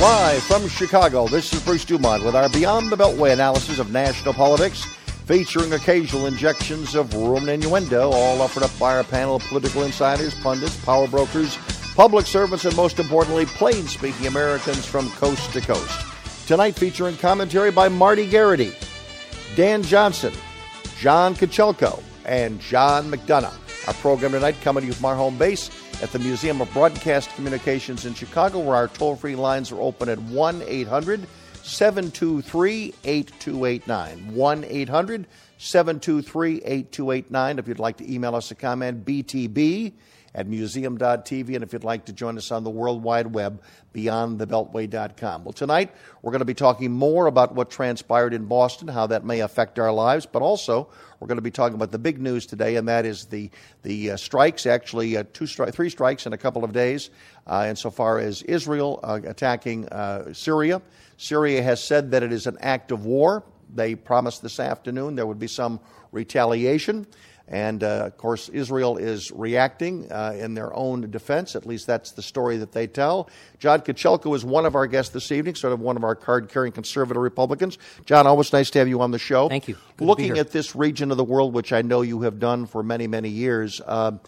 Live from Chicago, this is Bruce Dumont with our Beyond the Beltway analysis of national politics, featuring occasional injections of rumor and innuendo, all offered up by our panel of political insiders, pundits, power brokers, public servants, and most importantly, plain-speaking Americans from coast to coast. Tonight featuring commentary by Marty Garrity, Dan Johnson, John Kochelko, and John McDonough. Our program tonight coming to you from our home base at the Museum of Broadcast Communications in Chicago, where our toll-free lines are open at 1-800-723-8289. 1-800-723-8289. If you'd like to email us a comment, btb@museum.tv. And if you'd like to join us on the World Wide Web, beyondthebeltway.com. Well, tonight we're going to be talking more about what transpired in Boston, how that may affect our lives, but also we're going to be talking about the big news today, and that is the strikes, actually 3 strikes in a couple of days, insofar as Israel attacking Syria. Syria has said that it is an act of war. They promised this afternoon there would be some retaliation. And, of course, Israel is reacting in their own defense. At least that's the story that they tell. John Kochelko is one of our guests this evening, sort of one of our card-carrying conservative Republicans. John, always nice to have you on the show. Thank you. Looking at this region of the world, which I know you have done for many, many years,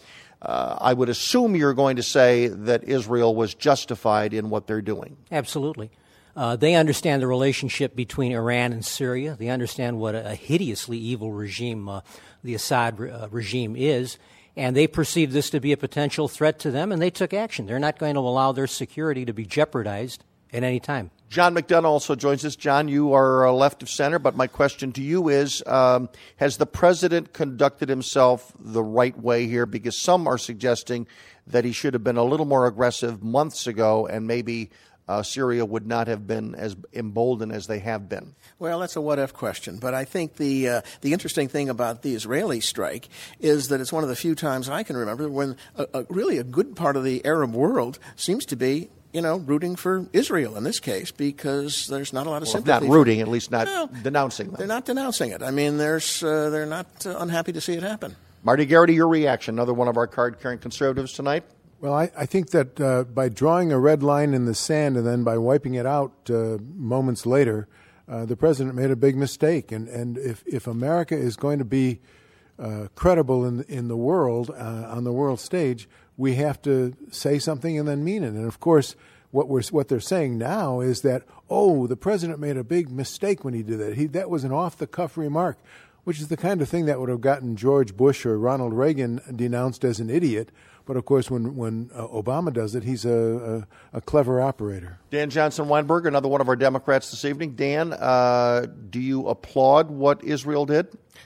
I would assume you're going to say that Israel was justified in what they're doing. Absolutely. They understand the relationship between Iran and Syria. They understand what a hideously evil regime the Assad regime is, and they perceive this to be a potential threat to them, and they took action. They're not going to allow their security to be jeopardized at any time. John McDonough also joins us. John, you are left of center, but my question to you is, has the president conducted himself the right way here? Because some are suggesting that he should have been a little more aggressive months ago, and maybe Syria would not have been as emboldened as they have been. Well, that's a what-if question. But I think the interesting thing about the Israeli strike is that it's one of the few times I can remember when really a good part of the Arab world seems to be, rooting for Israel in this case, because there's not a lot of sympathy. Not rooting, at least not denouncing them. They're not denouncing it. I mean, they're not unhappy to see it happen. Marty Garrity, your reaction, another one of our card-carrying conservatives tonight. Well, I think that by drawing a red line in the sand and then by wiping it out moments later, the president made a big mistake. And if America is going to be credible in the world, on the world stage, we have to say something and then mean it. And, of course, what they're saying now is that, the president made a big mistake when he did that. That was an off-the-cuff remark, which is the kind of thing that would have gotten George Bush or Ronald Reagan denounced as an idiot. But, of course, when Obama does it, he's a clever operator. Dan Johnson-Weinberger, another one of our Democrats this evening. Dan, do you applaud what Israel did?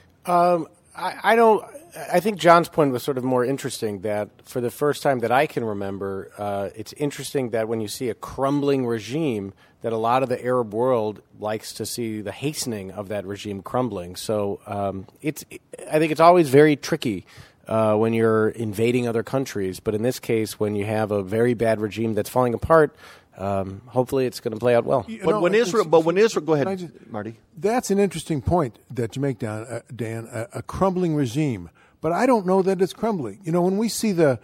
I don't. I think John's point was sort of more interesting, that for the first time that I can remember, it's interesting that when you see a crumbling regime, that a lot of the Arab world likes to see the hastening of that regime crumbling. So I think it's always very tricky when you're invading other countries. But in this case, when you have a very bad regime that's falling apart, hopefully it's going to play out well. When Israel, go ahead, Marty. That's an interesting point that you make, Dan. A crumbling regime, but I don't know that it's crumbling. When we see the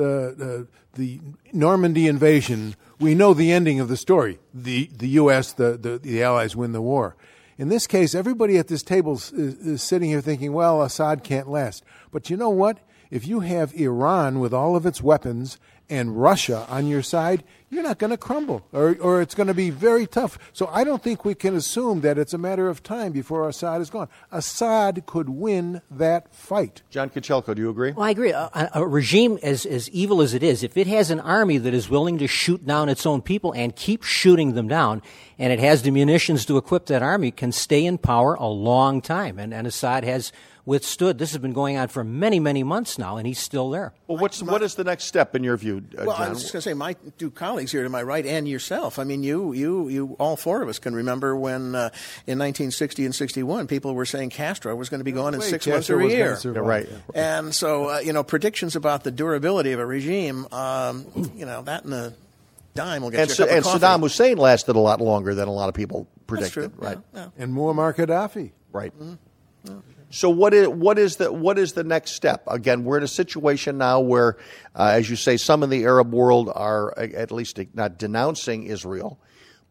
Normandy invasion, we know the ending of the story. The U.S., the Allies win the war. In this case, everybody at this table is sitting here thinking, well, Assad can't last. But you know what? If you have Iran with all of its weapons and Russia on your side, you're not going to crumble, or it's going to be very tough. So I don't think we can assume that it's a matter of time before Assad is gone. Assad could win that fight. John Kochelko, do you agree? Well, I agree. A regime as evil as it is, if it has an army that is willing to shoot down its own people and keep shooting them down, and it has the munitions to equip that army, can stay in power a long time. And Assad has withstood. This has been going on for many, many months now, and he's still there. Well, what is the next step in your view, John? I was just going to say, my two colleagues here to my right and yourself. I mean, you, all four of us can remember when in 1960 and 61, people were saying Castro was going to be gone in 6 months or a year. Right. And so, predictions about the durability of a regime, that and a dime will get you a cup of coffee. And Saddam Hussein lasted a lot longer than a lot of people predicted. That's true. Right. Yeah. And Muammar Gaddafi. Right. Mm-hmm. Yeah. So what is the next step? Again, we're in a situation now where, as you say, some in the Arab world are at least not denouncing Israel,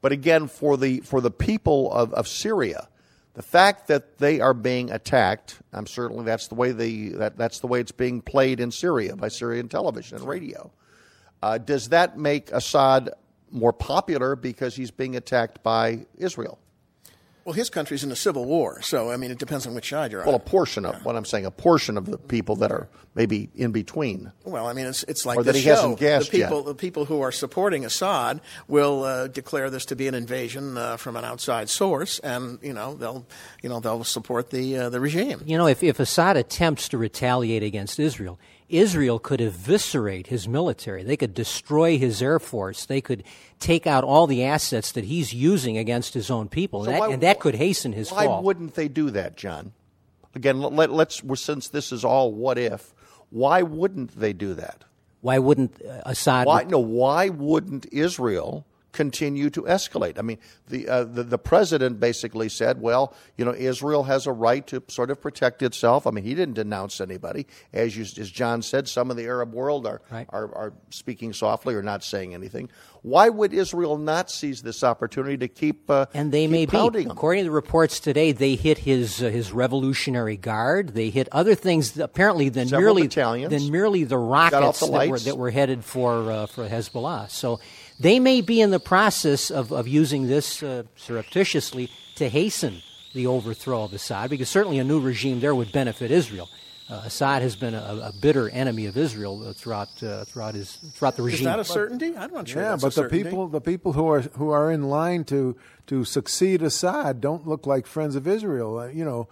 But again, for the people of Syria, the fact that they are being attacked, certainly that's the way that's the way it's being played in Syria by Syrian television and radio. Does that make Assad more popular because he's being attacked by Israel? Well, his country's in a civil war, so, I mean, it depends on which side you're on. Well, a portion of the people that are maybe in between. Well, I mean, it's like or that this he show. hasn't guessed The people who are supporting Assad will declare this to be an invasion from an outside source, and they'll support the regime. If Assad attempts to retaliate against Israel, Israel could eviscerate his military. They could destroy his air force. They could take out all the assets that he's using against his own people, and that could hasten his fall. Why wouldn't they do that, John? Again, since this is all what if, why wouldn't they do that? Why wouldn't Assad? Why wouldn't Israel continue to escalate? I mean, the president basically said, well, Israel has a right to sort of protect itself. I mean, he didn't denounce anybody. As John said, some of the Arab world are speaking softly or not saying anything. Why would Israel not seize this opportunity to keep and they may be pounding him? According to the reports today, they hit his Revolutionary Guard. They hit other things apparently than merely the rockets that were headed for Hezbollah. So they may be in the process of using this surreptitiously to hasten the overthrow of Assad, because certainly a new regime there would benefit Israel. Assad has been a bitter enemy of Israel throughout the regime. Is that a certainty? I'm not sure. Yeah, but the people who are in line to succeed Assad don't look like friends of Israel.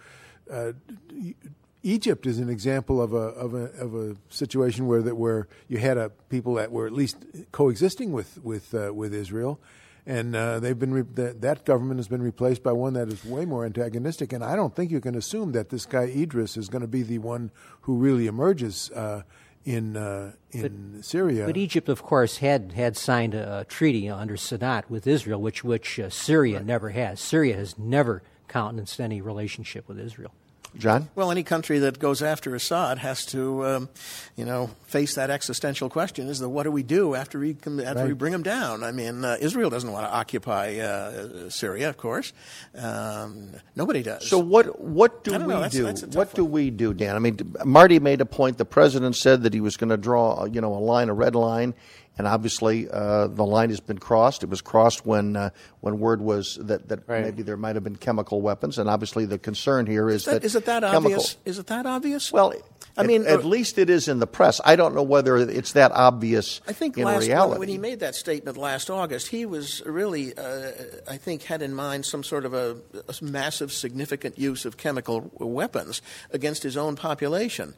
Egypt is an example of a situation where you had people that were at least coexisting with Israel, and that government has been replaced by one that is way more antagonistic. And I don't think you can assume that this guy Idris is going to be the one who really emerges in Syria. But Egypt, of course, had signed a treaty under Sadat with Israel, which Syria never has. Syria has never countenanced any relationship with Israel. John? Well, any country that goes after Assad has to, face that existential question: is what do we do after we bring him down? I mean, Israel doesn't want to occupy Syria, of course. Nobody does. So what do we do? What do we do, Dan? I mean, Marty made a point. The president said that he was going to draw, a red line. And obviously, the line has been crossed. It was crossed when word was that maybe there might have been chemical weapons. And obviously, the concern here is that is it that obvious? Is it that obvious? Well, at least it is in the press. I don't know whether it's that obvious. I think in reality. When he made that statement last August, he was really, I think, had in mind some sort of a massive, significant use of chemical weapons against his own population.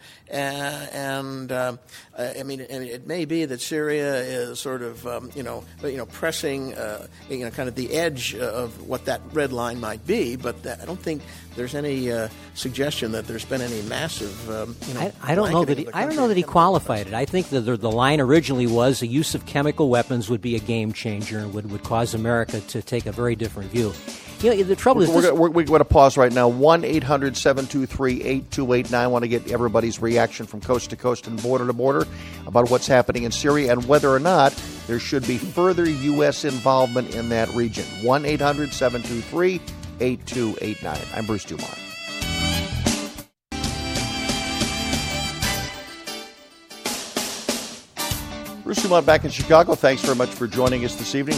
It may be that Syria is sort of, pressing, kind of the edge of what that red line might be. But I don't think there's any suggestion that there's been any massive, I don't know that he qualified it. I think that the line originally was the use of chemical weapons would be a game changer and would cause America to take a very different view. The trouble is we're going to pause right now. 1-800-723-8289. I want to get everybody's reaction from coast to coast and border to border about what's happening in Syria and whether or not there should be further U.S. involvement in that region. 1-800-723-8289. I'm Bruce Dumont. Bruce Dumont back in Chicago. Thanks very much for joining us this evening.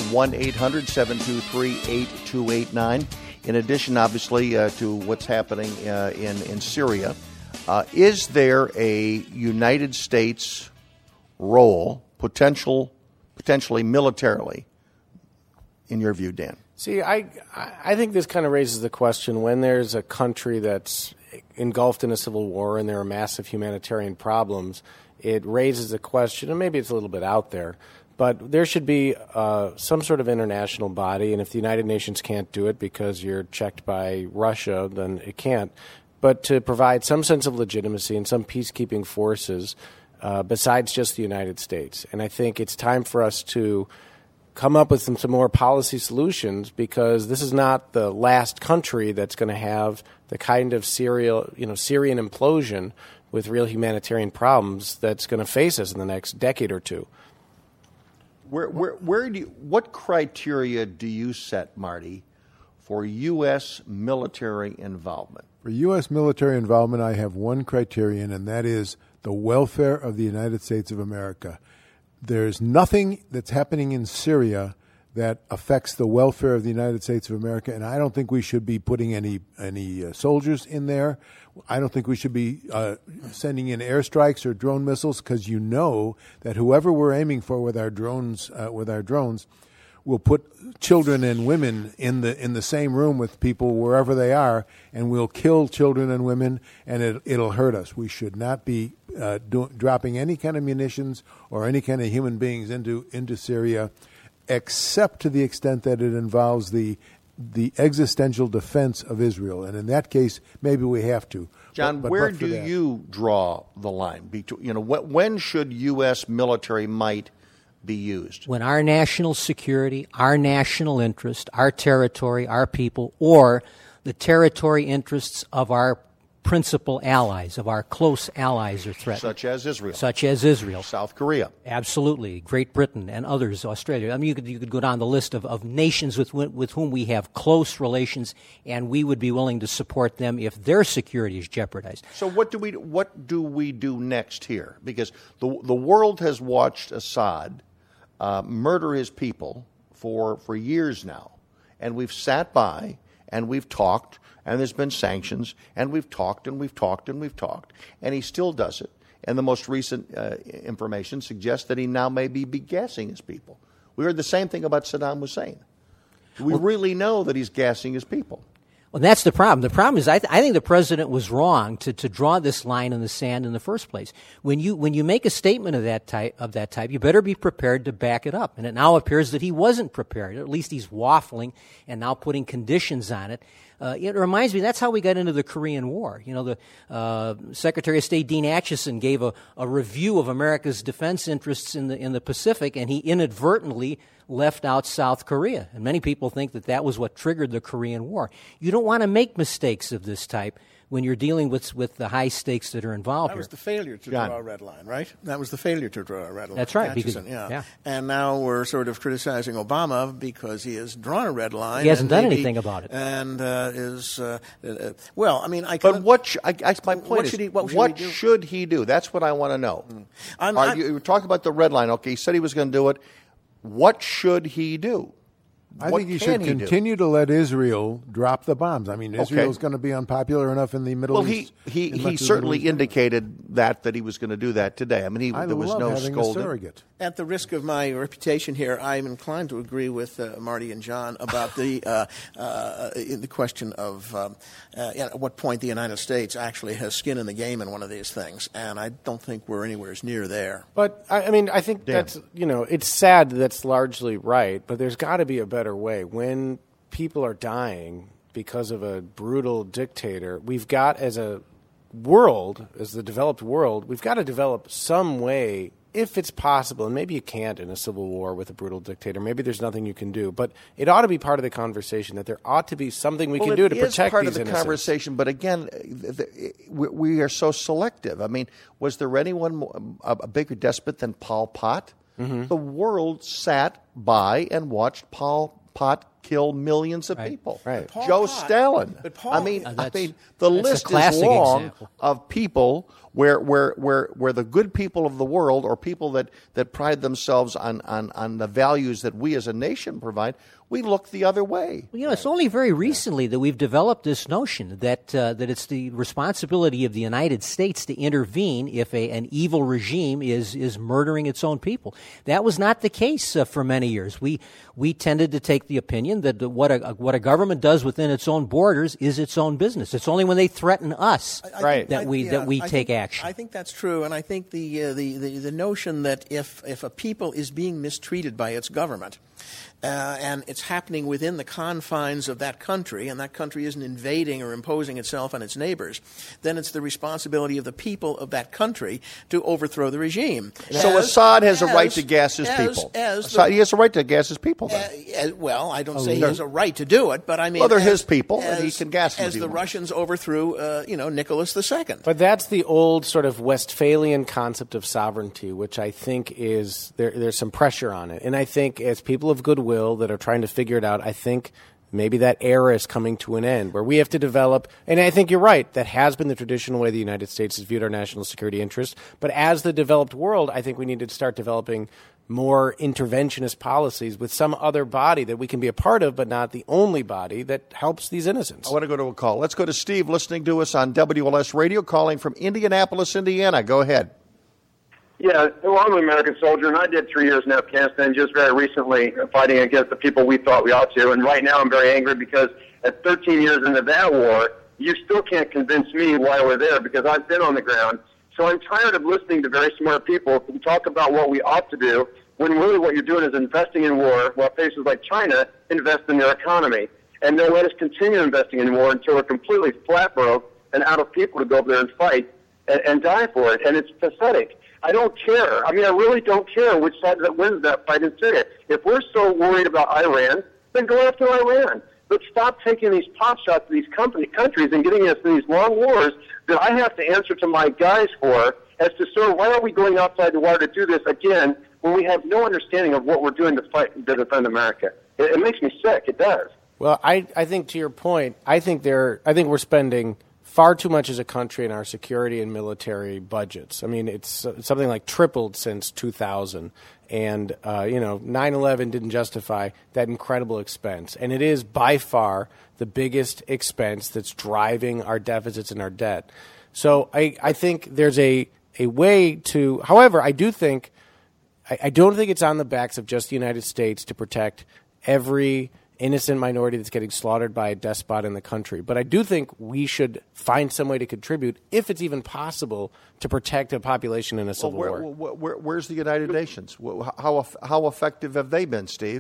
1-800-723-8289. In addition, obviously, to what's happening in Syria, is there a United States role, potentially militarily, in your view, Dan? See, I think this kind of raises the question when there's a country that's engulfed in a civil war and there are massive humanitarian problems. It raises the question, and maybe it's a little bit out there, but there should be some sort of international body, and if the United Nations can't do it because you're checked by Russia, then it can't. But to provide some sense of legitimacy and some peacekeeping forces besides just the United States. And I think it's time for us to come up with some more policy solutions, because this is not the last country that's going to have the kind of Syrian implosion with real humanitarian problems that's going to face us in the next decade or two. What criteria do you set, Marty, for U.S. military involvement? For U.S. military involvement, I have one criterion, and that is the welfare of the United States of America. There's nothing that's happening in Syria that affects the welfare of the United States of America, and I don't think we should be putting any soldiers in there. I don't think we should be sending in airstrikes or drone missiles, because you know that whoever we're aiming for with our drones, will put children and women in the same room with people wherever they are, and will kill children and women, and it'll hurt us. We should not be dropping any kind of munitions or any kind of human beings into Syria, except to the extent that it involves the existential defense of Israel. And in that case, maybe we have to. John, where do you draw the line? When should U.S. military might be used? When our national security, our national interest, our territory, our people, or the territory interests of our principal allies, of our close allies, are threatened. Such as Israel. South Korea. Absolutely. Great Britain and others, Australia. I mean, you could go down the list of nations with whom we have close relations, and we would be willing to support them if their security is jeopardized. So what do we do next here? Because the world has watched Assad murder his people for years now, and we've sat by and we've talked, and there's been sanctions, and we've talked and we've talked and we've talked, and he still does it. And the most recent information suggests that he now may be gassing his people. We heard the same thing about Saddam Hussein. Do we really know that he's gassing his people? Well, that's the problem. The problem is I think the president was wrong to draw this line in the sand in the first place. When you make a statement of that type, you better be prepared to back it up. And it now appears that he wasn't prepared. At least he's waffling and now putting conditions on it. It reminds me, that's how we got into the Korean War. You know, the Secretary of State Dean Acheson gave a review of America's defense interests in the Pacific, and he inadvertently left out South Korea. And many people think that was what triggered the Korean War. You don't want to make mistakes of this type when you're dealing with the high stakes that are involved here. That was the failure to draw a red line, right? That was the failure to draw a red line. That's right. Yeah. And now we're sort of criticizing Obama because he has drawn a red line. He hasn't done anything about it. And what should he do? That's what I want to know. You talk about the red line. Okay, he said he was going to do it. What should he do? I think he should continue to let Israel drop the bombs. I mean, Israel's going to be unpopular enough in the Middle East. Well, he certainly indicated that he was going to do that today. I mean, there was no scolding. At the risk of my reputation here, I'm inclined to agree with Marty and John about the question of at what point the United States actually has skin in the game in one of these things, and I don't think we're anywhere near there. But I mean, I think that's it's sad that's largely right, but there's got to be a better way. When people are dying because of a brutal dictator, we've got, as a world, as the developed world, we've got to develop some way, if it's possible, and maybe you can't in a civil war with a brutal dictator. Maybe there's nothing you can do, but it ought to be part of the conversation that there ought to be something we can do to protect these innocents. Well, it is part of the conversation, but again, we are so selective. I mean, was there anyone a bigger despot than Pol Pot? Mm-hmm. The world sat by and watched Pol Pot kill millions of people. Right. Joe Stalin. I mean, the list is long of people where the good people of the world, or people that pride themselves on the values that we as a nation provide, we look the other way. Well, it's only very recently that we've developed this notion that it's the responsibility of the United States to intervene if an evil regime is murdering its own people. That was not the case for many years. We tended to take the opinion that what a government does within its own borders is its own business. It's only when they threaten us that we take action. I think that's true, and I think the notion that if a people is being mistreated by its government, and it's happening within the confines of that country, and that country isn't invading or imposing itself on its neighbors, then it's the responsibility of the people of that country to overthrow the regime. So Assad has a right to gas his people. He has a right to gas his people, then. Well, I don't say he has a right to do it, but I mean... Well, they're his people, and he can gas them. As the Russians overthrew, Nicholas II. But that's the old sort of Westphalian concept of sovereignty, which I think is... There's some pressure on it. And I think as people of goodwill that are trying to figure it out, I think maybe that era is coming to an end where we have to develop, and I think you're right, that has been the traditional way the United States has viewed our national security interests. But as the developed world, I think we need to start developing more interventionist policies with some other body that we can be a part of, but not the only body that helps these innocents. I want to go to a call. Let's go to Steve listening to us on WLS Radio, calling from Indianapolis, Indiana. Go ahead. Yeah, well, I'm an American soldier, and I did 3 years in Afghanistan just very recently, fighting against the people we thought we ought to. And right now I'm very angry because at 13 years into that war, you still can't convince me why we're there because I've been on the ground. So I'm tired of listening to very smart people who talk about what we ought to do when really what you're doing is investing in war while places like China invest in their economy. And they'll let us continue investing in war until we're completely flat broke and out of people to go up there and fight and die for it. And it's pathetic. I don't care. I mean, I really don't care which side that wins that fight in Syria. If we're so worried about Iran, then go after Iran. But stop taking these pot shots to these countries and getting us in these long wars that I have to answer to my guys for as to, sir, why are we going outside the wire to do this again when we have no understanding of what we're doing to defend America? It makes me sick. It does. Well, I think to your point, I think we're spending far too much as a country in our security and military budgets. I mean, it's something like tripled since 2000. And, 9/11 didn't justify that incredible expense. And it is by far the biggest expense that's driving our deficits and our debt. So I think there's a way to, however, I don't think it's on the backs of just the United States to protect every innocent minority that's getting slaughtered by a despot in the country. But I do think we should find some way to contribute, if it's even possible, to protect a population in a civil war. Where's the United Nations? How effective have they been, Steve?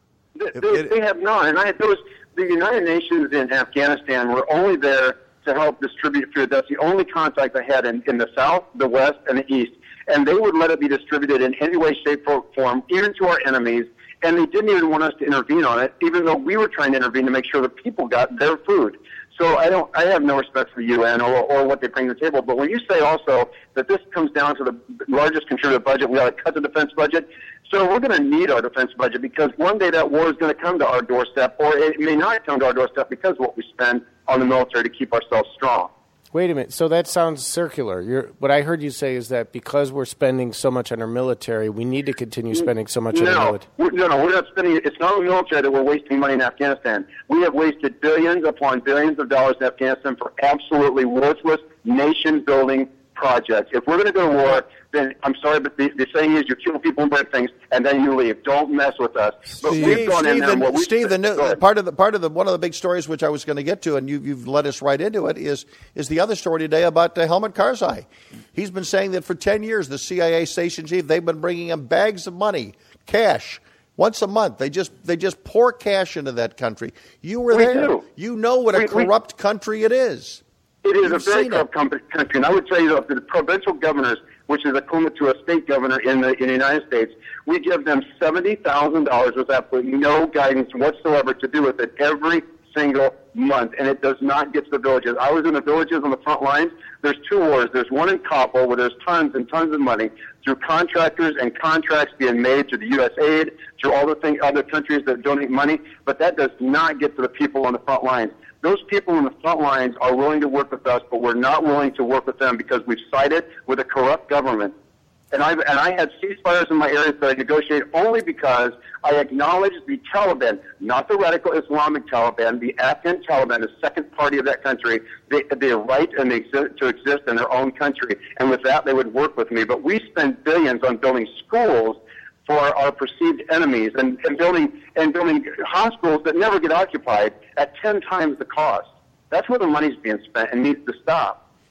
They have not. And the United Nations in Afghanistan were only there to help distribute food. That's the only contact I had in the South, the West, and the East. And they would let it be distributed in any way, shape, or form, even to our enemies. And they didn't even want us to intervene on it, even though we were trying to intervene to make sure the people got their food. So I have no respect for the UN or what they bring to the table. But when you say also that this comes down to the largest contributor budget, we ought to cut the defense budget. So we're going to need our defense budget because one day that war is going to come to our doorstep, or it may not come to our doorstep because of what we spend on the military to keep ourselves strong. Wait a minute. So that sounds circular. What I heard you say is that because we're spending so much on our military, we need to continue spending so much on our military. No, we're not spending it. It's not the military that we're wasting money in Afghanistan. We have wasted billions upon billions of dollars in Afghanistan for absolutely worthless nation-building projects. If we're going to go to war, then I'm sorry, but the saying is you kill people and break things, and then you leave. Don't mess with us. But we've gone in there. Part of one of the big stories which I was going to get to, and you've led us right into it, is the other story today about Helmut Karzai. He's been saying that for 10 years, the CIA station chief, they've been bringing him bags of money, cash. Once a month, they just pour cash into that country. You were there. Do. You know what a corrupt country it is. It is a very corrupt country, and I would tell you that the provincial governors, which is equivalent to a state governor in the United States, we give them $70,000 with absolutely no guidance whatsoever to do with it every single month, and it does not get to the villages. I was in the villages on the front lines. There's two wars. There's one in Kabul where there's tons and tons of money through contractors and contracts being made through the USAID, through all the other countries that donate money, but that does not get to the people on the front lines. Those people on the front lines are willing to work with us, but we're not willing to work with them because we've sided with a corrupt government. And I had ceasefires in my area that I negotiated only because I acknowledged the Taliban, not the radical Islamic Taliban, the Afghan Taliban, the second party of that country. They right and they to exist in their own country. And with that, they would work with me. But we spend billions on building schools for our perceived enemies and building hospitals that never get occupied at 10 times the cost. That's where the money's being spent and needs to stop.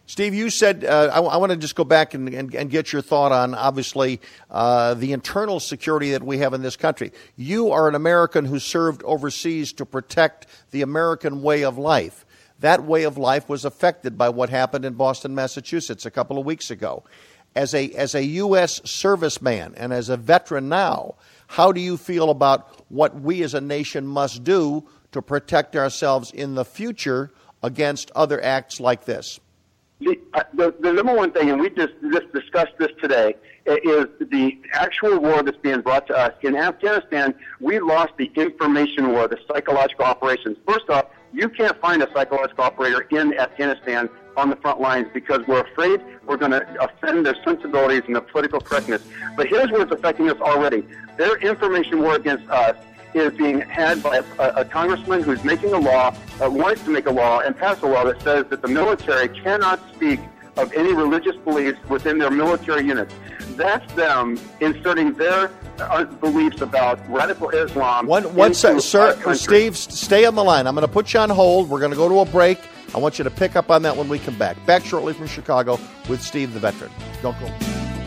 Steve, you said, I want to just go back and get your thought on, obviously, the internal security that we have in this country. You are an American who served overseas to protect the American way of life. That way of life was affected by what happened in Boston, Massachusetts a couple of weeks ago. As a U.S. serviceman and as a veteran now, how do you feel about what we as a nation must do to protect ourselves in the future against other acts like this? The number one thing, and we just discussed this today, is the actual war that's being brought to us. In Afghanistan, we lost the information war, the psychological operations. First off, you can't find a psychological operator in Afghanistan on the front lines because we're afraid we're going to offend their sensibilities and their political correctness. But here's where it's affecting us already. Their information war against us is being had by a congressman who's making a law, wants to make a law and pass a law that says that the military cannot speak of any religious beliefs within their military units. That's them inserting their beliefs about radical Islam. Sir, Steve, stay on the line. I'm going to put you on hold. We're going to go to a break. I want you to pick up on that when we come back. Back shortly from Chicago with Steve the Veteran. Don't go.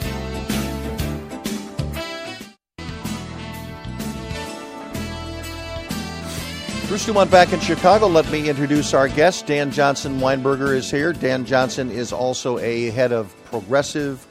Bruce Dumont back in Chicago. Let me introduce our guest. Dan Johnson Weinberger is here. Dan Johnson is also a head of progressive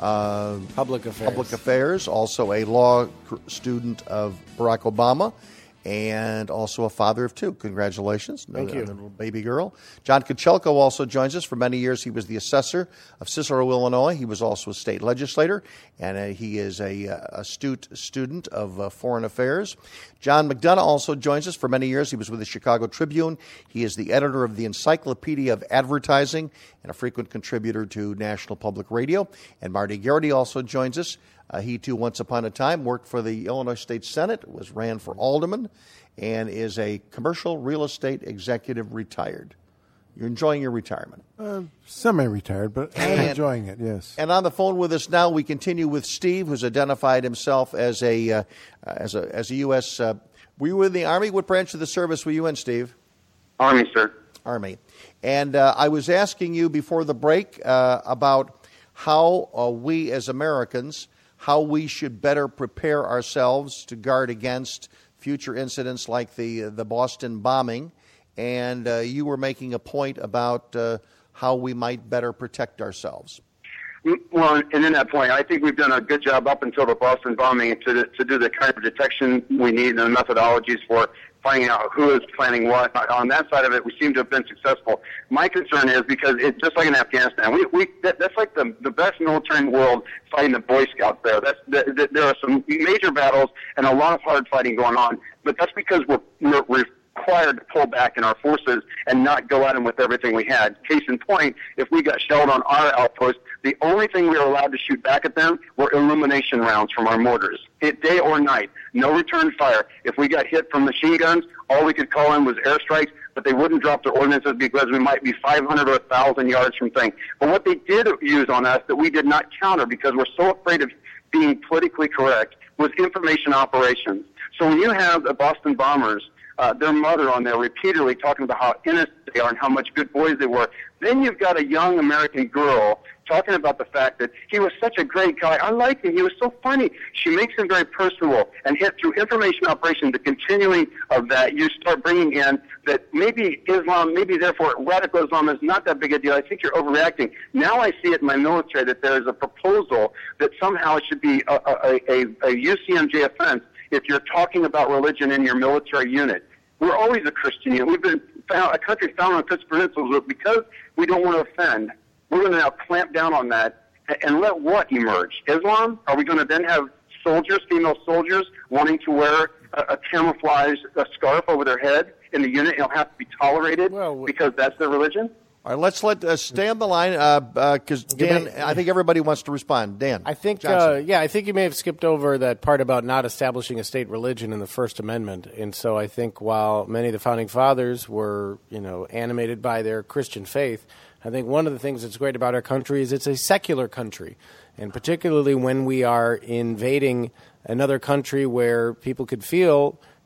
public affairs, also a law student of Barack Obama, and also a father of two. Congratulations. Thank you. Little baby girl. John Kochelko also joins us. For many years, he was the assessor of Cicero, Illinois. He was also a state legislator, and he is a astute student of foreign affairs. John McDonough also joins us. For many years, he was with the Chicago Tribune. He is the editor of the Encyclopedia of Advertising and a frequent contributor to National Public Radio. And Marty Garrity also joins us. He, too, once upon a time worked for the Illinois State Senate, ran for alderman, and is a commercial real estate executive retired. You're enjoying your retirement? Semi-retired, but I'm enjoying it, yes. And on the phone with us now, we continue with Steve, who's identified himself as a U.S. Were you in the Army? What branch of the service were you in, Steve? Army, sir. Army. And I was asking you before the break about how we as Americans, how we should better prepare ourselves to guard against future incidents like the Boston bombing. And you were making a point about how we might better protect ourselves. Well, and in that point, I think we've done a good job up until the Boston bombing to do the kind of detection we need and the methodologies for finding out who is planning what. On that side of it, we seem to have been successful. My concern is because it's just like in Afghanistan. That's like the best military in the world fighting the Boy Scouts there. There are some major battles and a lot of hard fighting going on, but that's because we're required to pull back in our forces and not go at them with everything we had. Case in point, if we got shelled on our outpost, the only thing we were allowed to shoot back at them were illumination rounds from our mortars, day or night. No return fire. If we got hit from machine guns, all we could call in was airstrikes, but they wouldn't drop their ordnances because we might be 500 or 1,000 yards from things. But what they did use on us that we did not counter because we're so afraid of being politically correct was information operations. So when you have the Boston bombers, their mother on there repeatedly talking about how innocent they are and how much good boys they were. Then you've got a young American girl talking about the fact that he was such a great guy. I liked him. He was so funny. She makes him very personable. And yet through information operations, the continuing of that, you start bringing in that maybe Islam, maybe therefore radical Islam is not that big a deal. I think you're overreacting. Now I see it in my military that there is a proposal that somehow it should be a UCMJ offense if you're talking about religion in your military unit. We're always a Christian unit. We've been a country founded on Christian principles, but because we don't want to offend, we're going to now clamp down on that and let what emerge? Islam? Are we going to then have soldiers, female soldiers, wanting to wear a camouflage scarf over their head in the unit? It'll have to be tolerated because that's their religion? All right, let's stay on the line because Dan, I think everybody wants to respond. Dan, I think I think you may have skipped over that part about not establishing a state religion in the First Amendment, and so I think while many of the founding fathers were animated by their Christian faith, I think one of the things that's great about our country is it's a secular country, and particularly when we are invading another country where people could feel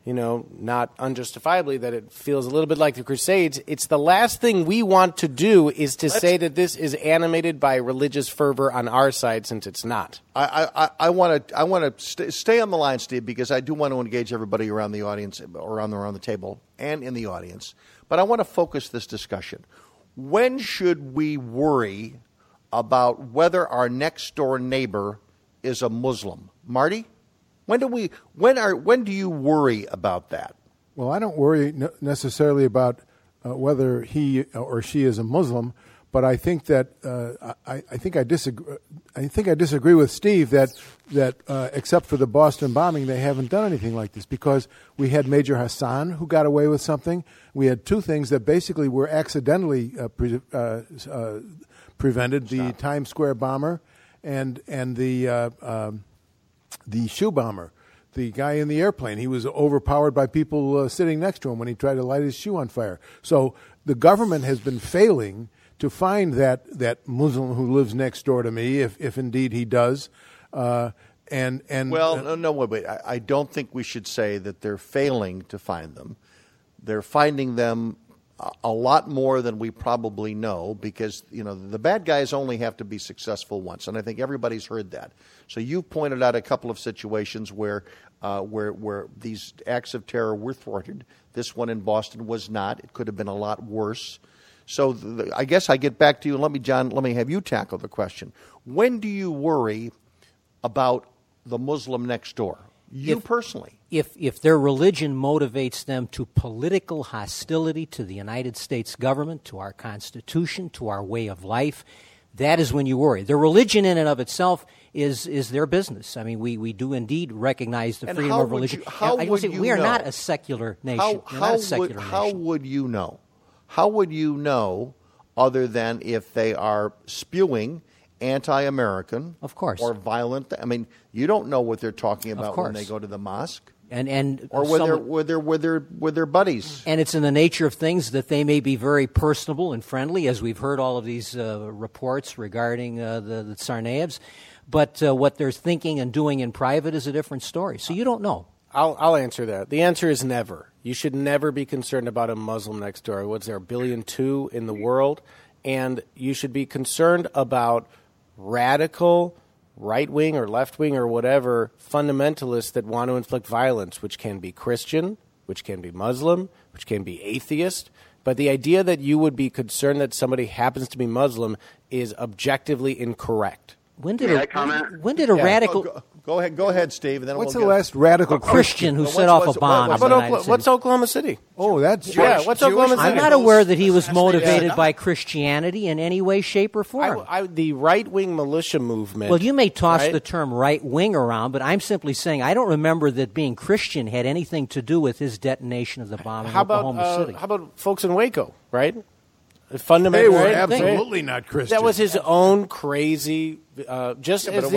not unjustifiably, that it feels a little bit like the Crusades. It's the last thing we want to do is to say that this is animated by religious fervor on our side, since it's not. I want to stay on the line, Steve, because I do want to engage everybody around the audience, around the table, and in the audience. But I want to focus this discussion. When should we worry about whether our next door neighbor is a Muslim? Marty? When do you worry about that? Well, I don't worry necessarily about whether he or she is a Muslim, but I think that I think I disagree. I think I disagree with Steve that except for the Boston bombing, they haven't done anything like this, because we had Major Hassan who got away with something. We had two things that basically were accidentally prevented: the Times Square bomber and the shoe bomber, the guy in the airplane. He was overpowered by people sitting next to him when he tried to light his shoe on fire. So the government has been failing to find that Muslim who lives next door to me, if indeed he does. Wait. I don't think we should say that they're failing to find them. They're finding them a lot more than we probably know, because the bad guys only have to be successful once, and I think everybody's heard that. So you've pointed out a couple of situations where these acts of terror were thwarted. This one in Boston was not. It could have been a lot worse. So I guess I get back to you. Let me have you tackle the question. When do you worry about the Muslim next door? You personally. If their religion motivates them to political hostility to the United States government, to our Constitution, to our way of life, that is when you worry. Their religion in and of itself is their business. I mean, we do indeed recognize the freedom of religion. We are not a secular nation. How would you know? How would you know, other than if they are spewing anti-American, of course, or violent? I mean, you don't know what they're talking about when they go to the mosque, or with their buddies. And it's in the nature of things that they may be very personable and friendly, as we've heard all of these reports regarding the Tsarnaevs. But what they're thinking and doing in private is a different story. So you don't know. I'll answer that. The answer is never. You should never be concerned about a Muslim next door. What's there, 1.2 billion in the world? And you should be concerned about radical, right-wing or left-wing or whatever, fundamentalists that want to inflict violence, which can be Christian, which can be Muslim, which can be atheist. But the idea that you would be concerned that somebody happens to be Muslim is objectively incorrect. When did a radical... Go ahead, Steve. And then what's the last radical Christian who set off a bomb? What's Oklahoma City? Oh, that's Jewish. Yeah, what's Oklahoma City? I'm not aware that he was motivated by Christianity in any way, shape, or form. The right-wing militia movement... Well, you may toss the term right-wing around, but I'm simply saying I don't remember that being Christian had anything to do with his detonation of the bomb in Oklahoma City. How about folks in Waco, right? They were absolutely not Christian. That was his own crazy. Just as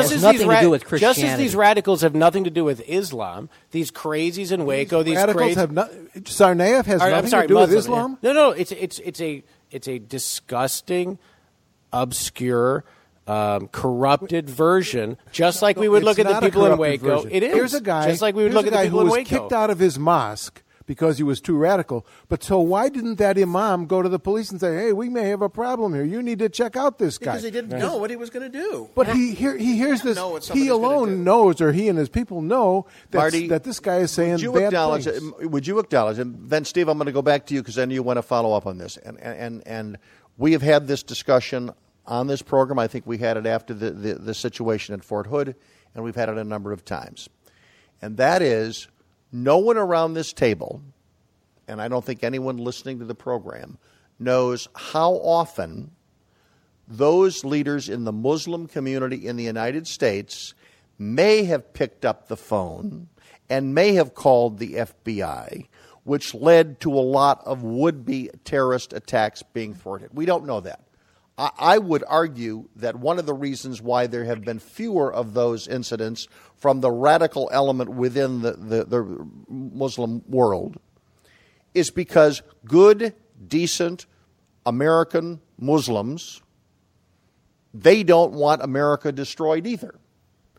these radicals have nothing to do with Islam, these crazies in Waco, these radicals have Tsarnaev has nothing to do with Islam. No, it's a disgusting, obscure, corrupted version. Just like we would look at the people in Waco. Version. It is. Here's a guy. Just like we would look at the people in Waco. Who was kicked out of his mosque because he was too radical. But so why didn't that imam go to the police and say, hey, we may have a problem here. You need to check out this guy. Because he didn't know what he was going to do. But he hears this. He alone knows, or he and his people know, that this guy is saying bad things. Would you acknowledge, and then, Steve, I'm going to go back to you because I know you want to follow up on this. And we have had this discussion on this program. I think we had it after the situation at Fort Hood, and we've had it a number of times. And that is, no one around this table, and I don't think anyone listening to the program, knows how often those leaders in the Muslim community in the United States may have picked up the phone and may have called the FBI, which led to a lot of would-be terrorist attacks being thwarted. We don't know that. I would argue that one of the reasons why there have been fewer of those incidents from the radical element within the Muslim world is because good, decent American Muslims, they don't want America destroyed either.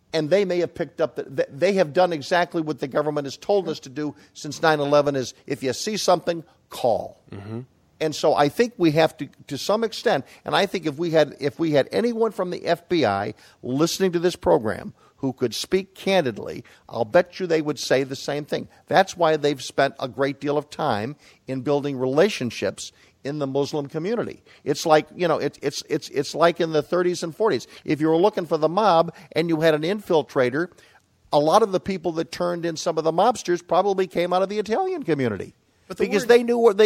and they may have picked up that they have done exactly what the government has told us to do since 9/11 is if you see something, call. Mm-hmm. And so I think we have to some extent, and I think if we had anyone from the FBI listening to this program who could speak candidly, I'll bet you they would say the same thing. That's why they've spent a great deal of time in building relationships in the Muslim community. It's like, it's like in the 30s and 40s. If you were looking for the mob and you had an infiltrator, a lot of the people that turned in some of the mobsters probably came out of the Italian community. Because they knew where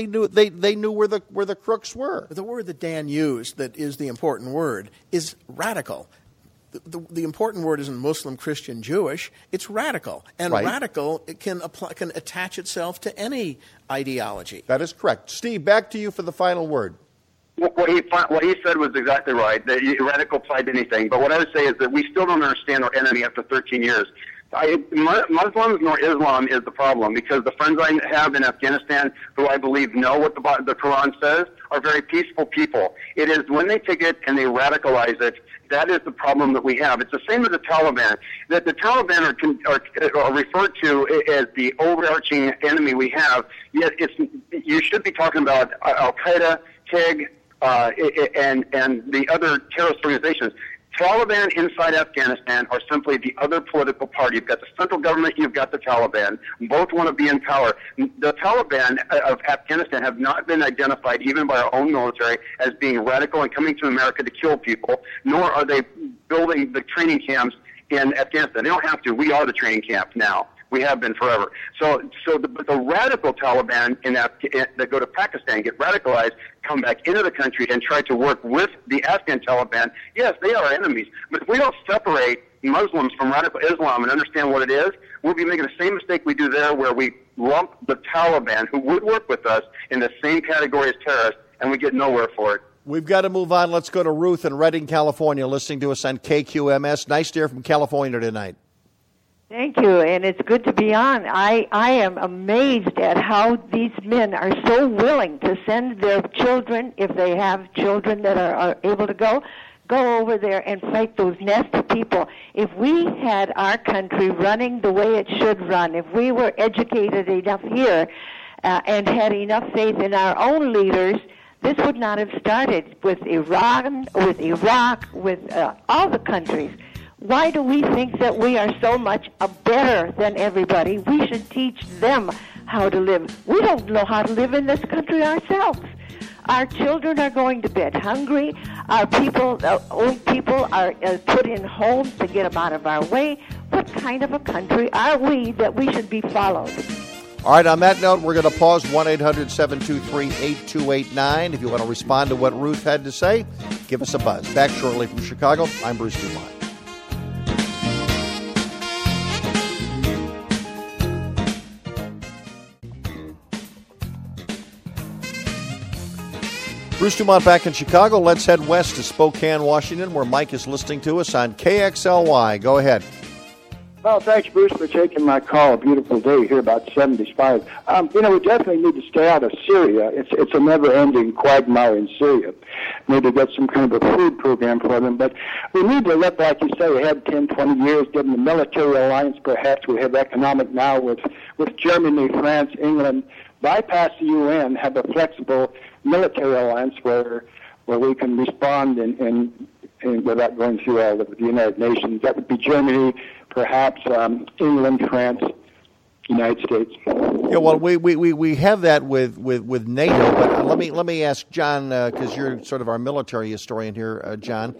the crooks were. The word that Dan used, that is the important word, is radical. The important word isn't Muslim, Christian, Jewish. It's radical, and right. Radical can attach itself to any ideology. That is correct. Steve, back to you for the final word. What he said was exactly right. That radical applied to anything. But what I would say is that we still don't understand our enemy after 13 years. Muslims nor Islam is the problem, because the friends I have in Afghanistan who I believe know what the Quran says are very peaceful people. It is when they take it and they radicalize it, that is the problem that we have. It's the same as the Taliban. That the Taliban are referred to as the overarching enemy we have, yet you should be talking about Al-Qaeda, TIG, and the other terrorist organizations. Taliban inside Afghanistan are simply the other political party. You've got the central government, you've got the Taliban. Both want to be in power. The Taliban of Afghanistan have not been identified, even by our own military, as being radical and coming to America to kill people, nor are they building the training camps in Afghanistan. They don't have to. We are the training camp now. We have been forever. So the radical Taliban that go to Pakistan, get radicalized, come back into the country and try to work with the Afghan Taliban, yes, they are enemies. But if we don't separate Muslims from radical Islam and understand what it is, we'll be making the same mistake we do there, where we lump the Taliban, who would work with us, in the same category as terrorists, and we get nowhere for it. We've got to move on. Let's go to Ruth in Redding, California, listening to us on KQMS. Nice to hear from California tonight. Thank you, and it's good to be on. I am amazed at how these men are so willing to send their children, if they have children that are able to go over there and fight those nasty people. If we had our country running the way it should run, if we were educated enough here and had enough faith in our own leaders, this would not have started with Iran, with Iraq, with all the countries. Why do we think that we are so much better than everybody? We should teach them how to live. We don't know how to live in this country ourselves. Our children are going to bed hungry. Our people, old people, are put in homes to get them out of our way. What kind of a country are we that we should be followed? All right, on that note, we're going to pause. 1-800-723-8289. If you want to respond to what Ruth had to say, give us a buzz. Back shortly from Chicago, I'm Bruce Dumont. Bruce Dumont back in Chicago. Let's head west to Spokane, Washington, where Mike is listening to us on KXLY. Go ahead. Well, thanks, Bruce, for taking my call. A beautiful day here, about 75. We definitely need to stay out of Syria. It's a never-ending quagmire in Syria. Maybe get some kind of a food program for them. But we need to look, like you say, ahead 10, 20 years, give them a military alliance, perhaps. We have economic now with Germany, France, England. Bypass the UN, have a flexible military alliance where we can respond in without going through all of the United Nations. That would be Germany, perhaps England, France, United States. Yeah, well, we have that with NATO, but let me ask John, because you're sort of our military historian here, John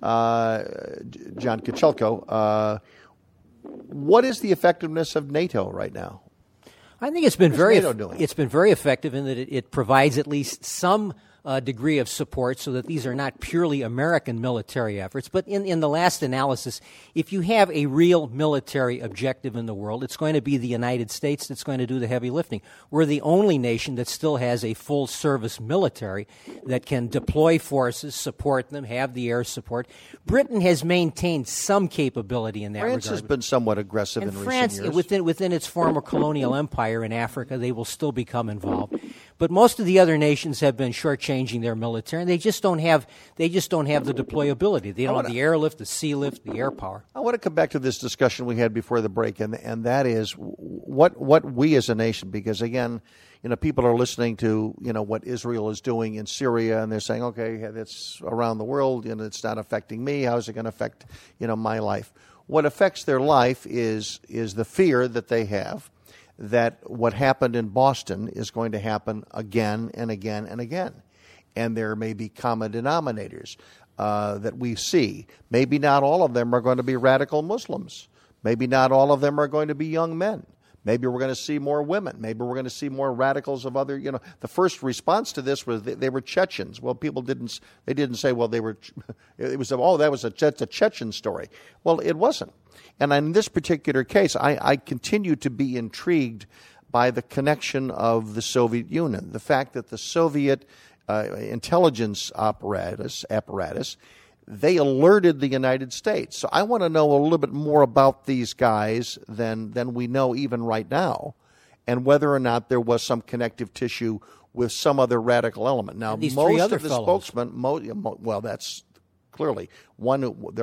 Kachelko. What is the effectiveness of NATO right now? I think it's been very effective in that it provides at least some degree of support so that these are not purely American military efforts. But in the last analysis, if you have a real military objective in the world, it's going to be the United States that's going to do the heavy lifting. We're the only nation that still has a full-service military that can deploy forces, support them, have the air support. Britain has maintained some capability in that regard. France has been somewhat aggressive in recent years. Within its former colonial empire in Africa, they will still become involved. But most of the other nations have been shortchanging their military, and they just don't have the deployability. They don't have the airlift, the sea lift, the air power. I want to come back to this discussion we had before the break, and that is what we as a nation, because again, people are listening to what Israel is doing in Syria, and they're saying, okay, that's around the world, and it's not affecting me. How is it going to affect my life? What affects their life is the fear that they have that what happened in Boston is going to happen again and again and again. And there may be common denominators that we see. Maybe not all of them are going to be radical Muslims. Maybe not all of them are going to be young men. Maybe we're going to see more women. Maybe we're going to see more radicals of other, the first response to this was they were Chechens. Well, people didn't say, well, they were, it was, that's a Chechen story. Well, it wasn't. And in this particular case, I continue to be intrigued by the connection of the Soviet Union, the fact that the Soviet intelligence apparatus, they alerted the United States. So I want to know a little bit more about these guys than we know even right now, and whether or not there was some connective tissue with some other radical element. Now, most of the spokesmen, well, that's clearly one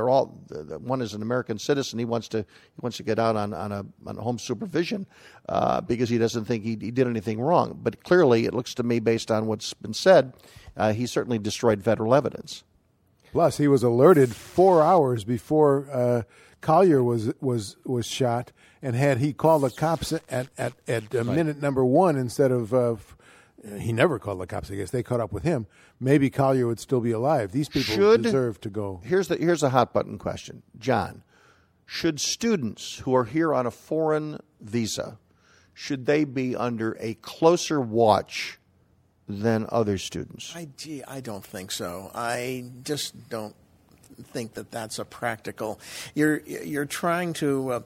is an American citizen. He wants to get out on a home supervision because he doesn't think he did anything wrong. But clearly, it looks to me, based on what's been said, he certainly destroyed federal evidence. Plus, he was alerted 4 hours before Collier was shot, and had he called the cops at minute number one instead of he never called the cops. I guess they caught up with him. Maybe Collier would still be alive. These people deserve to go. Here's a hot button question, John. Should students who are here on a foreign visa, should they be under a closer watch than other students? I don't think so. I just don't think that that's a practical. You're trying to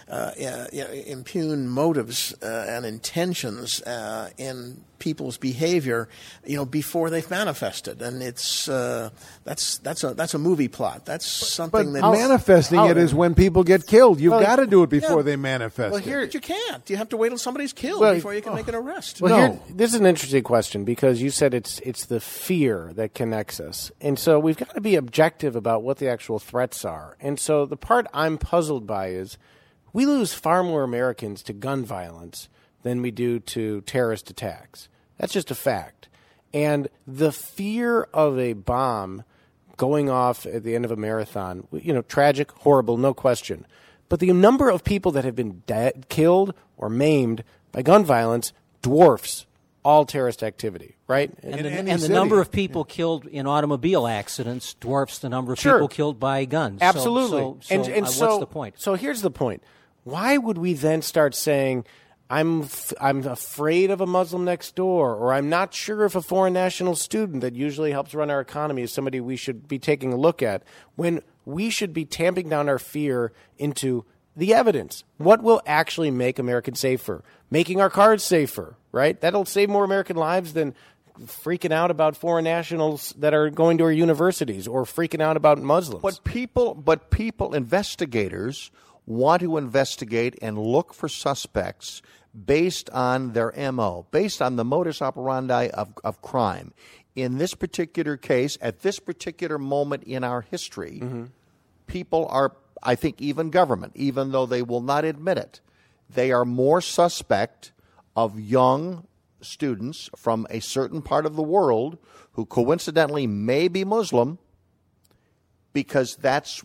impugn motives and intentions in people's behavior, before they've manifested, and it's that's a movie plot. That's something that manifesting it is when people get killed. You've got to do it before they manifest. Well, here you can't. You have to wait till somebody's killed before you can make an arrest. Well, this is an interesting question, because you said it's the fear that connects us, and so we've got to be objective about what the actual threats are. And so the part I'm puzzled by is we lose far more Americans to gun violence than we do to terrorist attacks. That's just a fact. And the fear of a bomb going off at the end of a marathon, tragic, horrible, no question. But the number of people that have been killed or maimed by gun violence dwarfs all terrorist activity, right? And the number of people killed in automobile accidents dwarfs the number of people killed by guns. Absolutely. So what's the point? So here's the point. Why would we then start saying, I'm afraid of a Muslim next door, or I'm not sure if a foreign national student that usually helps run our economy is somebody we should be taking a look at, when we should be tamping down our fear into the evidence? What will actually make Americans safer? Making our cars safer, right? That'll save more American lives than freaking out about foreign nationals that are going to our universities, or freaking out about Muslims. But people, investigators want to investigate and look for suspects based on their MO, based on the modus operandi of crime. In this particular case, at this particular moment in our history, people are, I think even government, even though they will not admit it, they are more suspect of young students from a certain part of the world who coincidentally may be Muslim, because that's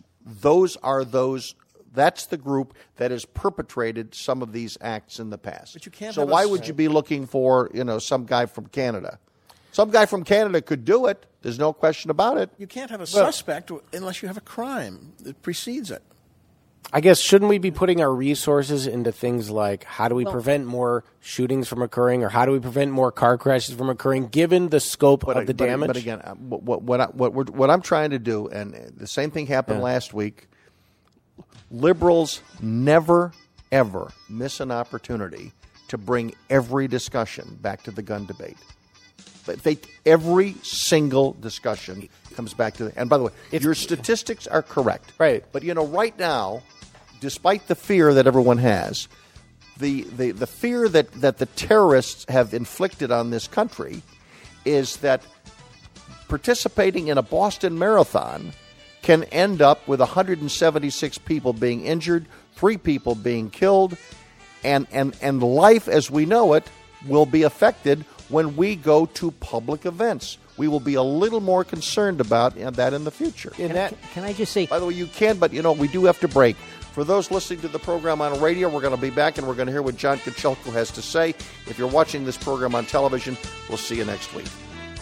the group that has perpetrated some of these acts in the past. But you can't. So why would you be looking for, some guy from Canada? Some guy from Canada could do it. There's no question about it. You can't have a suspect unless you have a crime that precedes it. I guess, shouldn't we be putting our resources into things like, how do we prevent more shootings from occurring, or how do we prevent more car crashes from occurring, given the scope of the damage? But again, what I'm trying to do, and the same thing happened last week, liberals never, ever miss an opportunity to bring every discussion back to the gun debate. But every single discussion comes back to and by the way, your statistics are correct. Right. But, right now, despite the fear that everyone has, the fear that the terrorists have inflicted on this country is that participating in a Boston Marathon can end up with 176 people being injured, 3 people being killed, and life as we know it will be affected when we go to public events. We will be a little more concerned about that in the future. Can I just say... By the way, you can, but we do have to break. For those listening to the program on radio, we're going to be back and we're going to hear what John Kochelko has to say. If you're watching this program on television, we'll see you next week.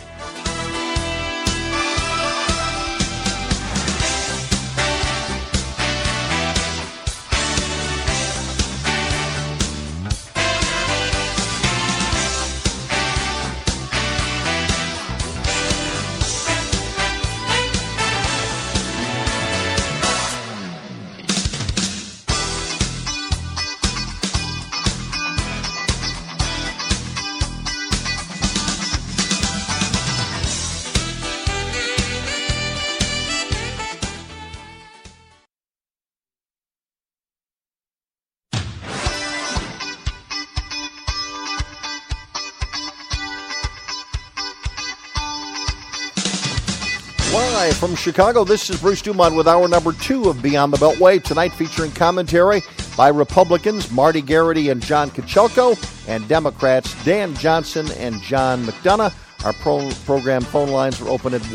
Live from Chicago, this is Bruce Dumont with hour number 2 of Beyond the Beltway. Tonight featuring commentary by Republicans Marty Garrity and John Kochelko, and Democrats Dan Johnson and John McDonough. Our program phone lines are open at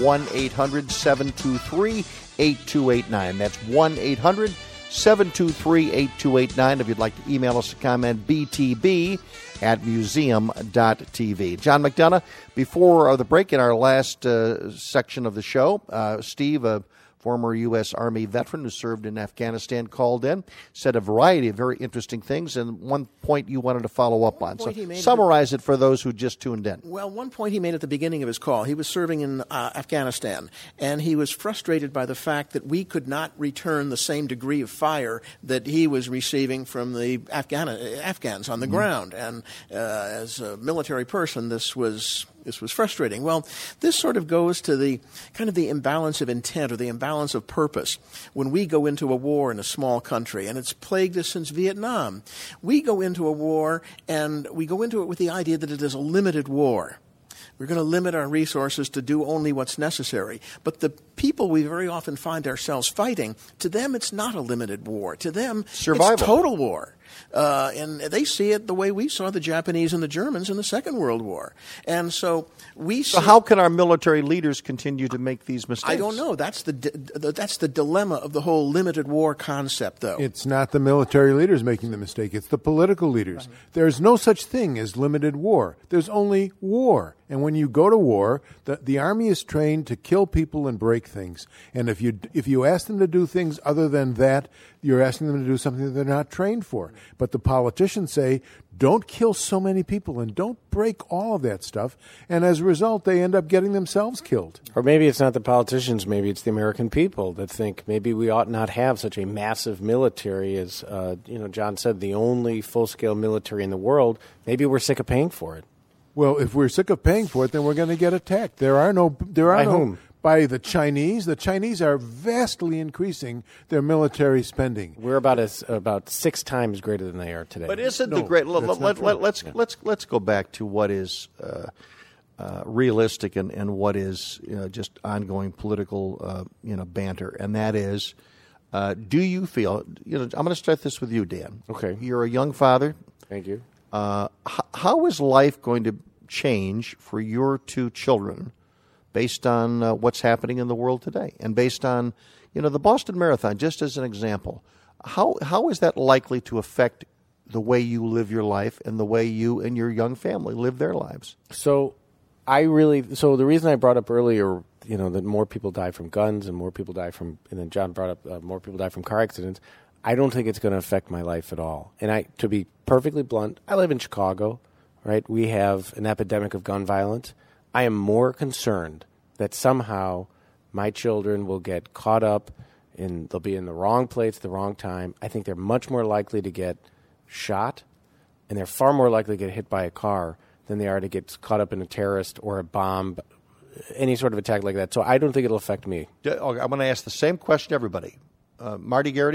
1-800-723-8289. That's 1-800-723-8289. If you'd like to email us a comment, btb@museum.tv. John McDonough, before the break in our last section of the show, Steve, a former U.S. Army veteran who served in Afghanistan, called in, said a variety of very interesting things, and one point you wanted to follow up on. So summarize it for those who just tuned in. Well, one point he made at the beginning of his call, he was serving in Afghanistan, and he was frustrated by the fact that we could not return the same degree of fire that he was receiving from the Afghans on the ground. And as a military person, this was frustrating. Well, this sort of goes to the kind of the imbalance of intent or the imbalance of purpose. When we go into a war in a small country, and it's plagued us since Vietnam, we go into a war and we go into it with the idea that it is a limited war. We're going to limit our resources to do only what's necessary. But the people we very often find ourselves fighting, to them it's not a limited war. To them, survival. It's total war. And they see it the way we saw the Japanese and the Germans in the Second World War. And so So how can our military leaders continue to make these mistakes? I don't know. That's the dilemma of the whole limited war concept, though. It's not the military leaders making the mistake. It's the political leaders. Right. There's no such thing as limited war. There's only war. And when you go to war, the Army is trained to kill people and break things. And if you ask them to do things other than that, you're asking them to do something that they're not trained for. But the politicians say, don't kill so many people and don't break all of that stuff. And as a result, they end up getting themselves killed. Or maybe it's not the politicians. Maybe it's the American people that think maybe we ought not have such a massive military as, John said, the only full-scale military in the world. Maybe we're sick of paying for it. Well, if we're sick of paying for it, then we're going to get attacked. Whom? By the Chinese. The Chinese are vastly increasing their military spending. We're about 6 times greater than they are today. But isn't the great? Let's go back to what is realistic and what is just ongoing political banter, and that is, do you feel? I'm going to start this with you, Dan. Okay. You're a young father. Thank you. How is life going to change for your 2 children based on what's happening in the world today and based on, the Boston Marathon, just as an example? How is that likely to affect the way you live your life and the way you and your young family live their lives? So the reason I brought up earlier, that more people die from guns and more people die from, and then John brought up more people die from car accidents, I don't think it's going to affect my life at all. And to be perfectly blunt, I live in Chicago, right? We have an epidemic of gun violence. I am more concerned that somehow my children will get caught up they'll be in the wrong place at the wrong time. I think they're much more likely to get shot, and they're far more likely to get hit by a car than they are to get caught up in a terrorist or a bomb, any sort of attack like that. So I don't think it'll affect me. I'm going to ask the same question to everybody. Marty Garrity,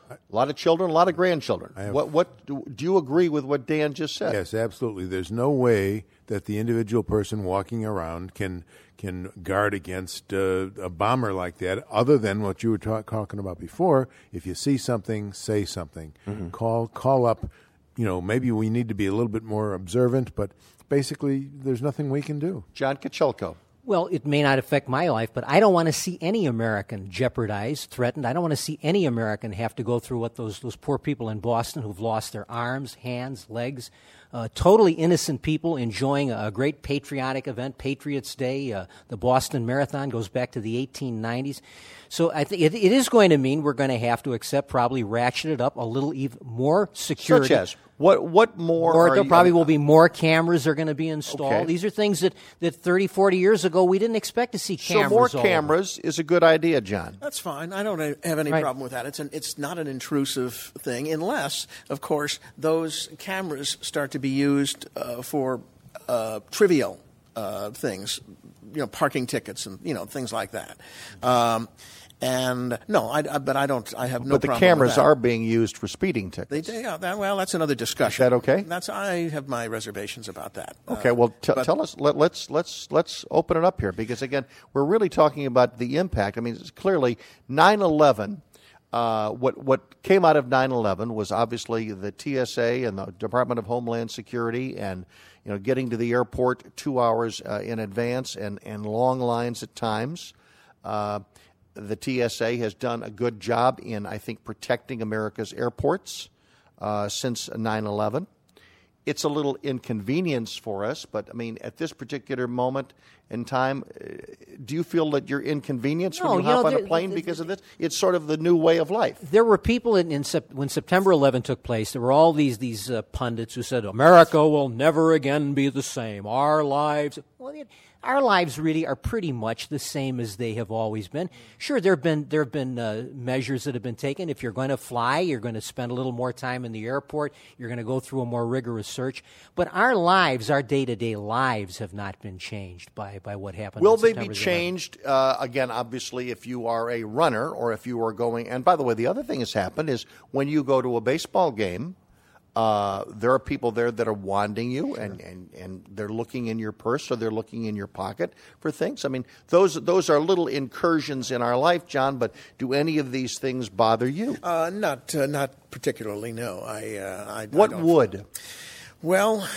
A lot of children, a lot of grandchildren. What do you agree with what Dan just said? Yes, absolutely. There's no way that the individual person walking around can guard against a bomber like that, other than what you were talking about before. If you see something, say something. Mm-hmm. Call up. Maybe we need to be a little bit more observant, but basically there's nothing we can do. John Kochelko. Well, it may not affect my life, but I don't want to see any American jeopardized, threatened. I don't want to see any American have to go through what those poor people in Boston who've lost their arms, hands, legs, totally innocent people enjoying a great patriotic event, Patriots Day. The Boston Marathon goes back to the 1890s. So I think it is going to mean we're going to have to accept, probably ratchet it up a little even more security. Such as? What more? Or there probably will be more cameras are going to be installed. Okay. These are things that 30, 40 years ago we didn't expect to see cameras. So more cameras is a good idea, John. That's fine. I don't have any problem with that. It's not an intrusive thing unless, of course, those cameras start to be used for trivial things, parking tickets and things like that. And no, but I don't. I have no. But the problem cameras with that. are being used for speeding tickets. That's another discussion. Is that okay? I have my reservations about that. Okay. Well, tell us. Let's open it up here, because again, we're really talking about the impact. I mean, it's clearly 9/11. What came out of 9/11 was obviously the TSA and the Department of Homeland Security, and getting to the airport 2 hours in advance and long lines at times. The TSA has done a good job in, I think, protecting America's airports since 9/11. It's a little inconvenience for us, but, I mean, at this particular moment in time, do you feel that you're inconvenienced when you hop on a plane because of this? It's sort of the new way of life. There were people when September 11 took place, there were all these pundits who said, America will never again be the same. Our lives... Well, our lives really are pretty much the same as they have always been. Sure, there have been measures that have been taken. If you're going to fly, you're going to spend a little more time in the airport. You're going to go through a more rigorous search. But our lives, our day-to-day lives, have not been changed by what happened. Will they be changed? Again, obviously, if you are a runner or if you are going. And by the way, the other thing that's happened is when you go to a baseball game. There are people there that are wanding you, and they're looking in your purse or they're looking in your pocket for things. I mean, those are little incursions in our life, John. But do any of these things bother you? Not particularly. No. What would? Well,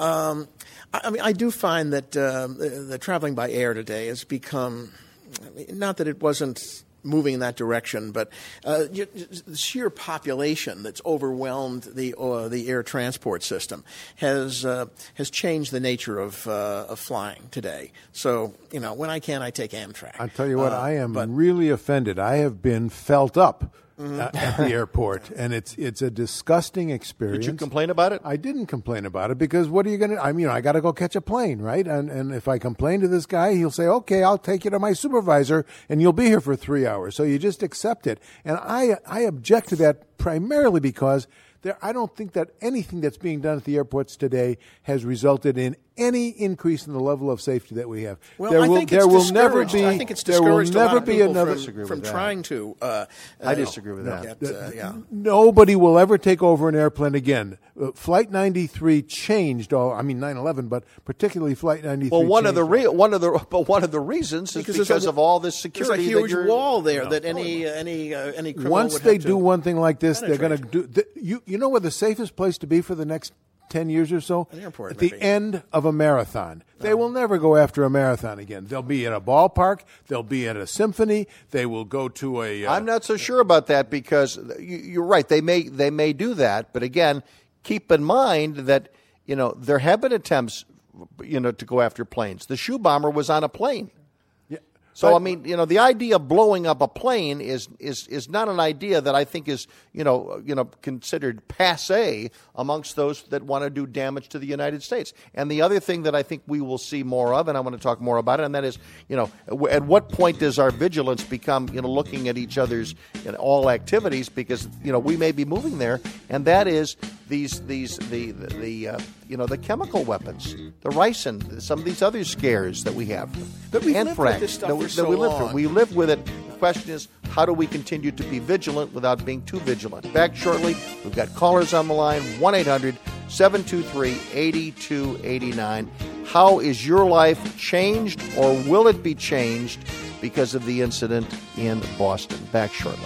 I mean, I do find that the traveling by air today has become, not that it wasn't moving in that direction, but the sheer population that's overwhelmed the air transport system has changed the nature of flying today. So, when I can, I take Amtrak. I'll tell you what, I am really offended. I have been felt up at the airport, and it's a disgusting experience. Did you complain about it? I didn't complain about it, because what are you going to? I got to go catch a plane, right? And if I complain to this guy, he'll say, "Okay, I'll take you to my supervisor, and you'll be here for 3 hours." So you just accept it, and I object to that primarily because I don't think that anything that's being done at the airports today has resulted in any increase in the level of safety that we have. Well, I think it's discouraged a lot of people from trying to. I disagree with that. Nobody will ever take over an airplane again. Flight 93 changed 9/11, but particularly Flight 93. Well, one of the reasons is because of all this security. There's a huge wall there that any criminal once would they have do one thing like this, penetrate. they're going to do. You know where the safest place to be for the next 10 years or so? An airport, at the end of a marathon. They will never go after a marathon again. They'll be at a ballpark. They'll be at a symphony. They will go to a... I'm not so sure about that, because you're right. They may do that. But again, keep in mind that, there have been attempts, to go after planes. The shoe bomber was on a plane. So, the idea of blowing up a plane is not an idea that I think is, considered passé amongst those that want to do damage to the United States. And the other thing that I think we will see more of, and I want to talk more about it, and that is, at what point does our vigilance become, looking at each other's all activities, because, we may be moving there, and that is the chemical weapons, the ricin, some of these other scares that we have, but anthrax. We live with it question is, how do we continue to be vigilant without being too vigilant? Back shortly. We've got callers on the line, 1-800-723-8289. How is your life changed, or will it be changed because of the incident in Boston? Back shortly.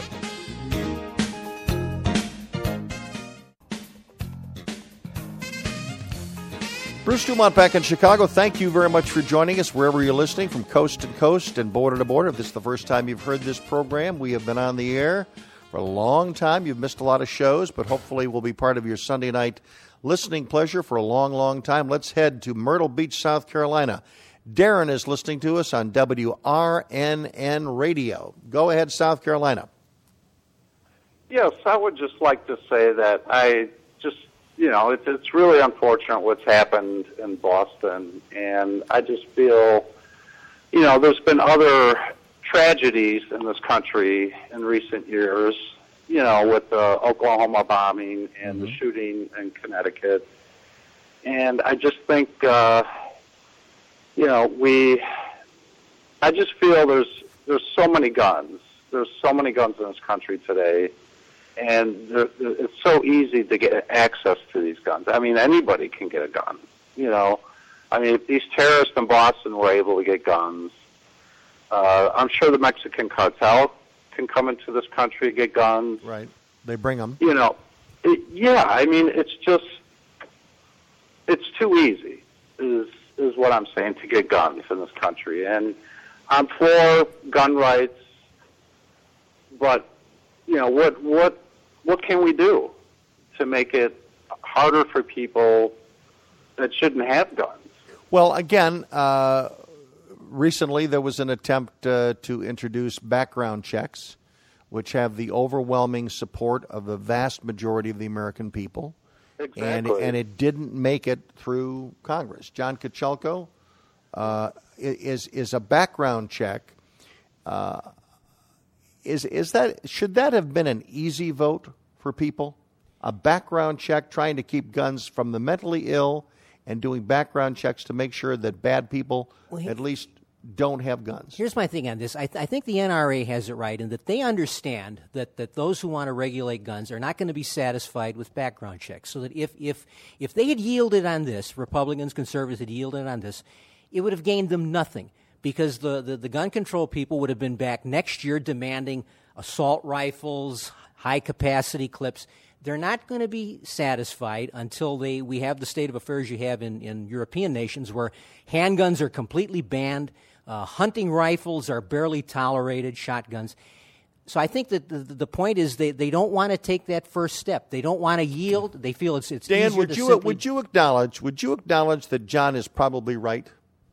Bruce Dumont back in Chicago. Thank you very much for joining us wherever you're listening, from coast to coast and border to border. If this is the first time you've heard this program, we have been on the air for a long time. You've missed a lot of shows, but hopefully we'll be part of your Sunday night listening pleasure for a long, long time. Let's head to Myrtle Beach, South Carolina. Darren is listening to us on WRNN Radio. Go ahead, South Carolina. Yes, I would just like to say that it's really unfortunate what's happened in Boston, and I just feel, there's been other tragedies in this country in recent years, with the Oklahoma bombing and the shooting in Connecticut. And I just think, I just feel there's so many guns. There's so many guns in this country today. And it's so easy to get access to these guns. I mean, anybody can get a gun, if these terrorists in Boston were able to get guns, I'm sure the Mexican cartel can come into this country and get guns. Right. They bring them. It's too easy is what I'm saying, to get guns in this country. And I'm for gun rights, but, what can we do to make it harder for people that shouldn't have guns? Well, again, recently there was an attempt to introduce background checks, which have the overwhelming support of the vast majority of the American people. Exactly. And it didn't make it through Congress. John Kachelko is a background check. Should that have been an easy vote for people? A background check, trying to keep guns from the mentally ill and doing background checks to make sure that bad people at least don't have guns. Here's my thing on this. I think the NRA has it right in that they understand that those who want to regulate guns are not going to be satisfied with background checks. So that if they had yielded on this, Republicans, conservatives had yielded on this, it would have gained them nothing. Because the gun control people would have been back next year demanding assault rifles, high-capacity clips. They're not going to be satisfied until we have the state of affairs you have in European nations, where handguns are completely banned, hunting rifles are barely tolerated, shotguns. So I think that the point is they don't want to take that first step. They don't want to yield. They feel it's Dan, easier would you acknowledge that John is probably right?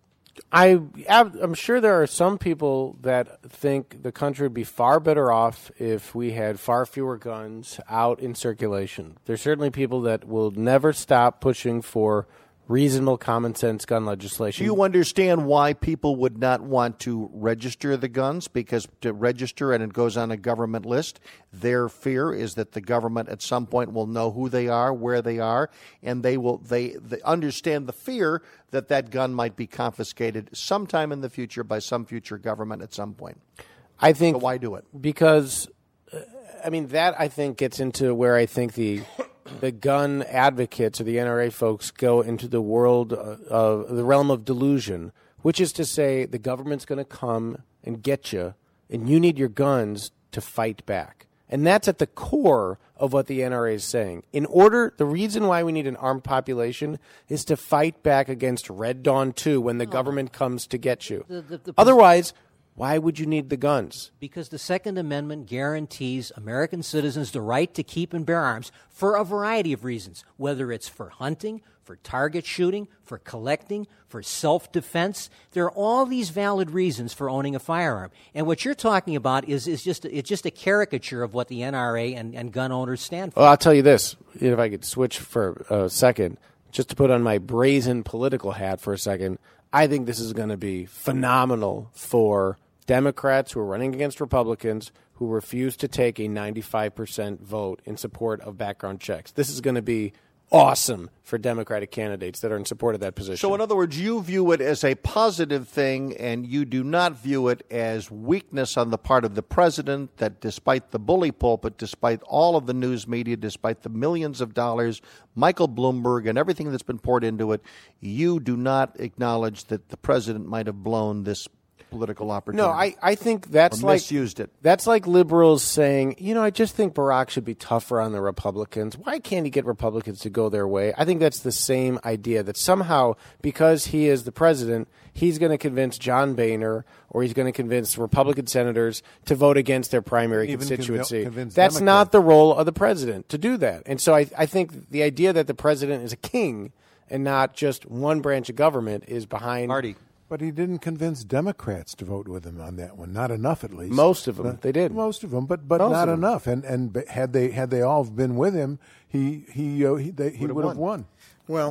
I'm sure there are some people that think the country would be far better off if we had far fewer guns out in circulation. There's certainly people that will never stop pushing for reasonable common sense gun legislation. Do you understand why people would not want to register the guns? Because to register and it goes on a government list, their fear is that the government at some point will know who they are, where they are, and they understand the fear that gun might be confiscated sometime in the future by some future government at some point. I think. So why do it? Because, that I think gets into where I think the gun advocates or the NRA folks go into the world of the realm of delusion, which is to say the government's going to come and get you, and you need your guns to fight back. And that's at the core of what the NRA is saying. The reason why we need an armed population is to fight back against Red Dawn 2 when the government comes to get you. Otherwise, why would you need the guns? Because the Second Amendment guarantees American citizens the right to keep and bear arms for a variety of reasons, whether it's for hunting, for target shooting, for collecting, for self-defense. There are all these valid reasons for owning a firearm. And what you're talking about is just a caricature of what the NRA and gun owners stand for. Well, I'll tell you this, if I could switch for a second, just to put on my brazen political hat for a second. I think this is going to be phenomenal for Democrats who are running against Republicans who refuse to take a 95% vote in support of background checks. This is going to be awesome for Democratic candidates that are in support of that position. So in other words, you view it as a positive thing, and you do not view it as weakness on the part of the president, that despite the bully pulpit, despite all of the news media, despite the millions of dollars, Michael Bloomberg, and everything that's been poured into it, you do not acknowledge that the president might have blown this political opportunity. No, I think that's like misused it. That's like liberals saying, I just think Barack should be tougher on the Republicans. Why can't he get Republicans to go their way? I think that's the same idea, that somehow because he is the president, he's going to convince John Boehner or he's going to convince Republican senators to vote against their primary constituency. That's not the role of the president to do that. And so I think the idea that the president is a king and not just one branch of government is behind. Marty. But he didn't convince Democrats to vote with him on that one. Not enough, at least. Most of them, they did. Most of them, but not enough. And had they all been with him, he would have won. Well,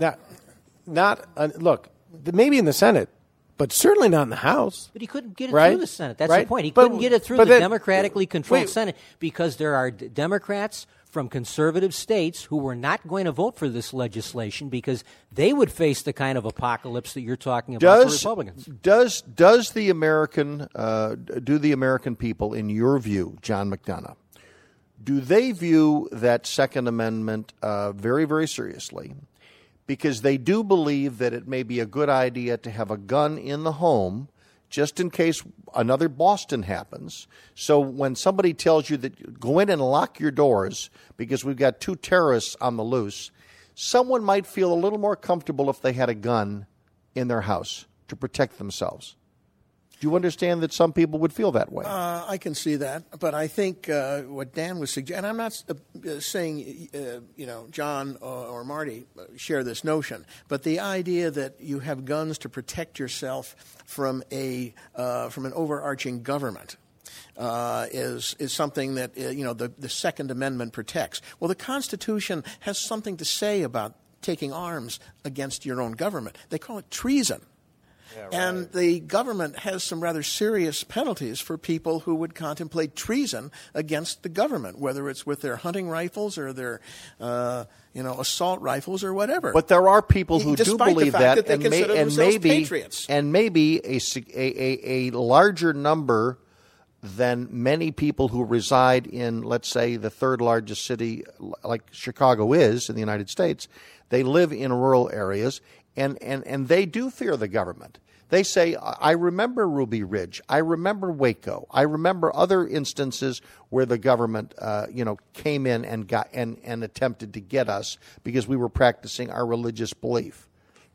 look, maybe in the Senate, but certainly not in the House. But he couldn't get it right? through the Senate. That's right? the point. He couldn't get it through the democratically controlled Senate because there are Democrats from conservative states who were not going to vote for this legislation because they would face the kind of apocalypse that you're talking about for Republicans. Does the American do the American people, in your view, John McDonough, do they view that Second Amendment very, very seriously? Because they do believe that it may be a good idea to have a gun in the home just in case another Boston happens. So when somebody tells you that go in and lock your doors because we've got 2 terrorists on the loose, someone might feel a little more comfortable if they had a gun in their house to protect themselves. Do you understand that some people would feel that way? I can see that, but I think what Dan was suggesting, and I'm not saying, John or Marty share this notion, but the idea that you have guns to protect yourself from an overarching government is something that the Second Amendment protects. Well, the Constitution has something to say about taking arms against your own government. They call it treason. Yeah, right. And the government has some rather serious penalties for people who would contemplate treason against the government, whether it's with their hunting rifles or their assault rifles or whatever. But there are people who do believe that, patriots. And maybe a larger number than many people who reside in, let's say, the third largest city like Chicago is in the United States. They live in rural areas, and they do fear the government. They say, I remember Ruby Ridge. I remember Waco. I remember other instances where the government, came in and got and attempted to get us because we were practicing our religious belief.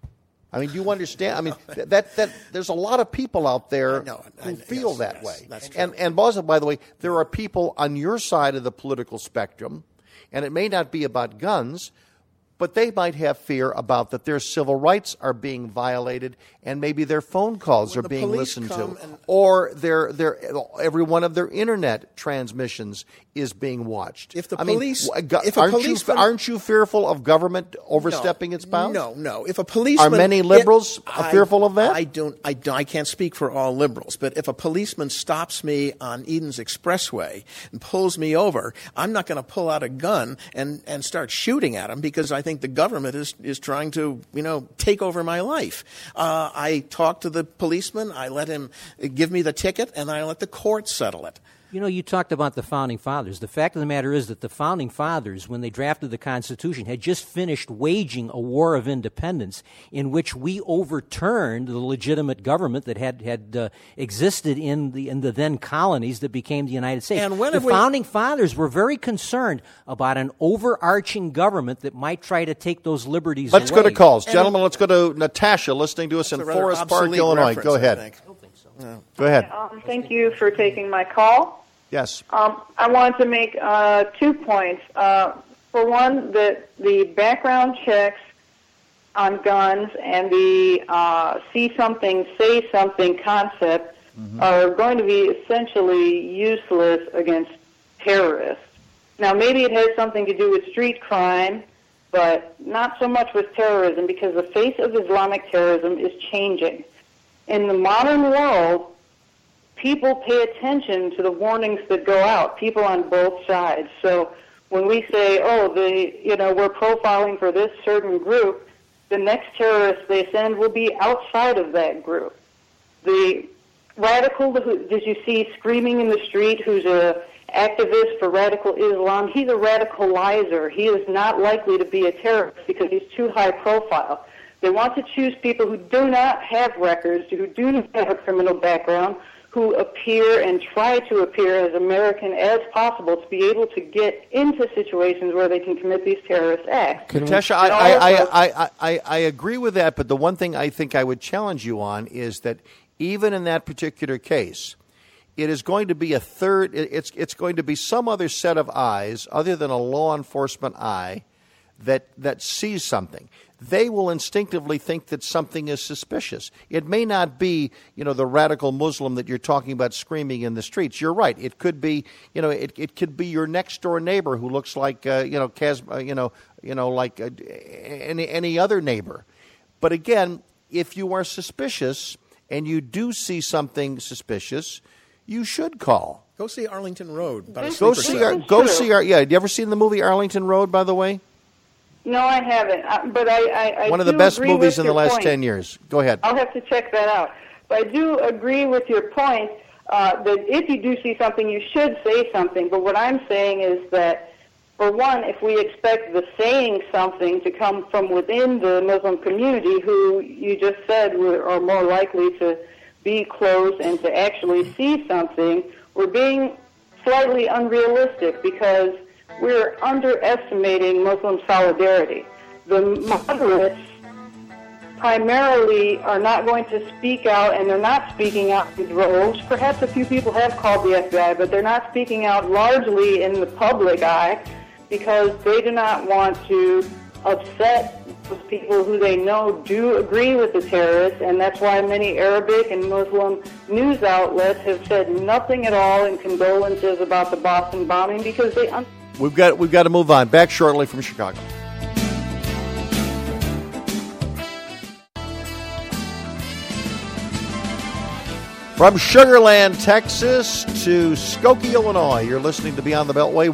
I mean, do you understand? I mean, that there's a lot of people out there who feel that way. That's true. And also, by the way, there are people on your side of the political spectrum, and it may not be about guns, but they might have fear about that their civil rights are being violated, and maybe their phone calls are being listened to, or every one of their internet transmissions is being watched. If the police, aren't you fearful of government overstepping its bounds? No. If a policeman, are many liberals fearful of that? I can't speak for all liberals, but if a policeman stops me on Eden's Expressway and pulls me over, I'm not going to pull out a gun and start shooting at him because I think the government is trying to take over my life. I talk to the policeman, I let him give me the ticket, and I let the court settle it. You talked about the Founding Fathers. The fact of the matter is that the Founding Fathers, when they drafted the Constitution, had just finished waging a war of independence in which we overturned the legitimate government that had existed in the then colonies that became the United States. And the Founding Fathers were very concerned about an overarching government that might try to take those liberties away. Let's go to calls. Gentlemen, let's go to Natasha listening to us in Forest Park, Illinois. Go ahead. I don't think so. No. Go ahead. Thank you for taking my call. Yes. I wanted to make 2 points. For one, that the background checks on guns and the see something, say something concept are going to be essentially useless against terrorists. Now, maybe it has something to do with street crime, but not so much with terrorism because the face of Islamic terrorism is changing. In the modern world, people pay attention to the warnings that go out, people on both sides. So when we say, we're profiling for this certain group, the next terrorist they send will be outside of that group. The radical, did you see screaming in the street, who's a activist for radical Islam, he's a radicalizer. He is not likely to be a terrorist because he's too high profile. They want to choose people who do not have records, who do not have a criminal background, who appear and try to appear as American as possible to be able to get into situations where they can commit these terrorist acts. Natasha, I agree with that, but the one thing I think I would challenge you on is that even in that particular case, it is going to be it's going to be some other set of eyes other than a law enforcement eye that sees something. They will instinctively think that something is suspicious. It may not be, the radical Muslim that you're talking about screaming in the streets. You're right. It could be, it could be your next door neighbor who looks like, like any other neighbor. But again, if you are suspicious and you do see something suspicious, you should call. Go see Arlington Road. Go see our. Yeah, you ever seen the movie Arlington Road? By the way. No, I haven't. But I one of the best movies in the last 10 years. Go ahead. I'll have to check that out. But I do agree with your point that if you do see something, you should say something. But what I'm saying is that, for one, if we expect the saying something to come from within the Muslim community, who you just said are more likely to be closed and to actually see something, we're being slightly unrealistic because we're underestimating Muslim solidarity. The moderates primarily are not going to speak out, and they're not speaking out in droves. Perhaps a few people have called the FBI, but they're not speaking out largely in the public eye because they do not want to upset those people who they know do agree with the terrorists, and that's why many Arabic and Muslim news outlets have said nothing at all in condolences about the Boston bombing because they... We've got to move on. Back shortly from Chicago. From Sugar Land, Texas to Skokie, Illinois, you're listening to Beyond the Beltway,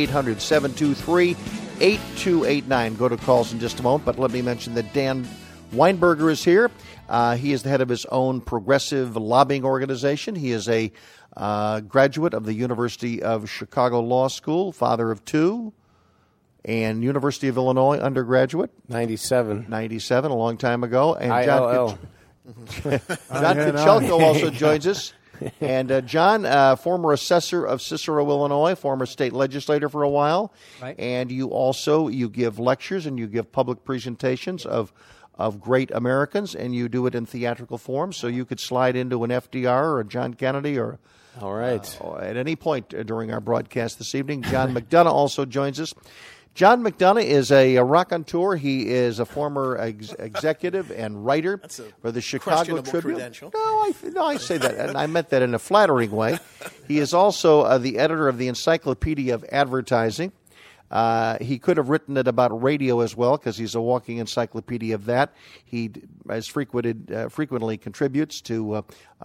1-800-723-8289. Go to calls in just a moment, but let me mention that Dan Weinberger is here. He is the head of his own progressive lobbying organization. He is a graduate of the University of Chicago Law School, father of two, and University of Illinois undergraduate. 97, a long time ago. And ILL. John Kochelko also joins us. And John, former assessor of Cicero, Illinois, former state legislator for a while. Right. And you give lectures and you give public presentations of great Americans, and you do it in theatrical form, so you could slide into an FDR or a John Kennedy or all right at any point during our broadcast this evening. John McDonough also joins us. John McDonough is a raconteur. He is a former executive and writer for the Chicago Tribune. Credential. No, I say that, and I meant that in a flattering way. He is also the editor of the Encyclopedia of Advertising. He could have written it about radio as well because he's a walking encyclopedia of that. He has frequently contributes to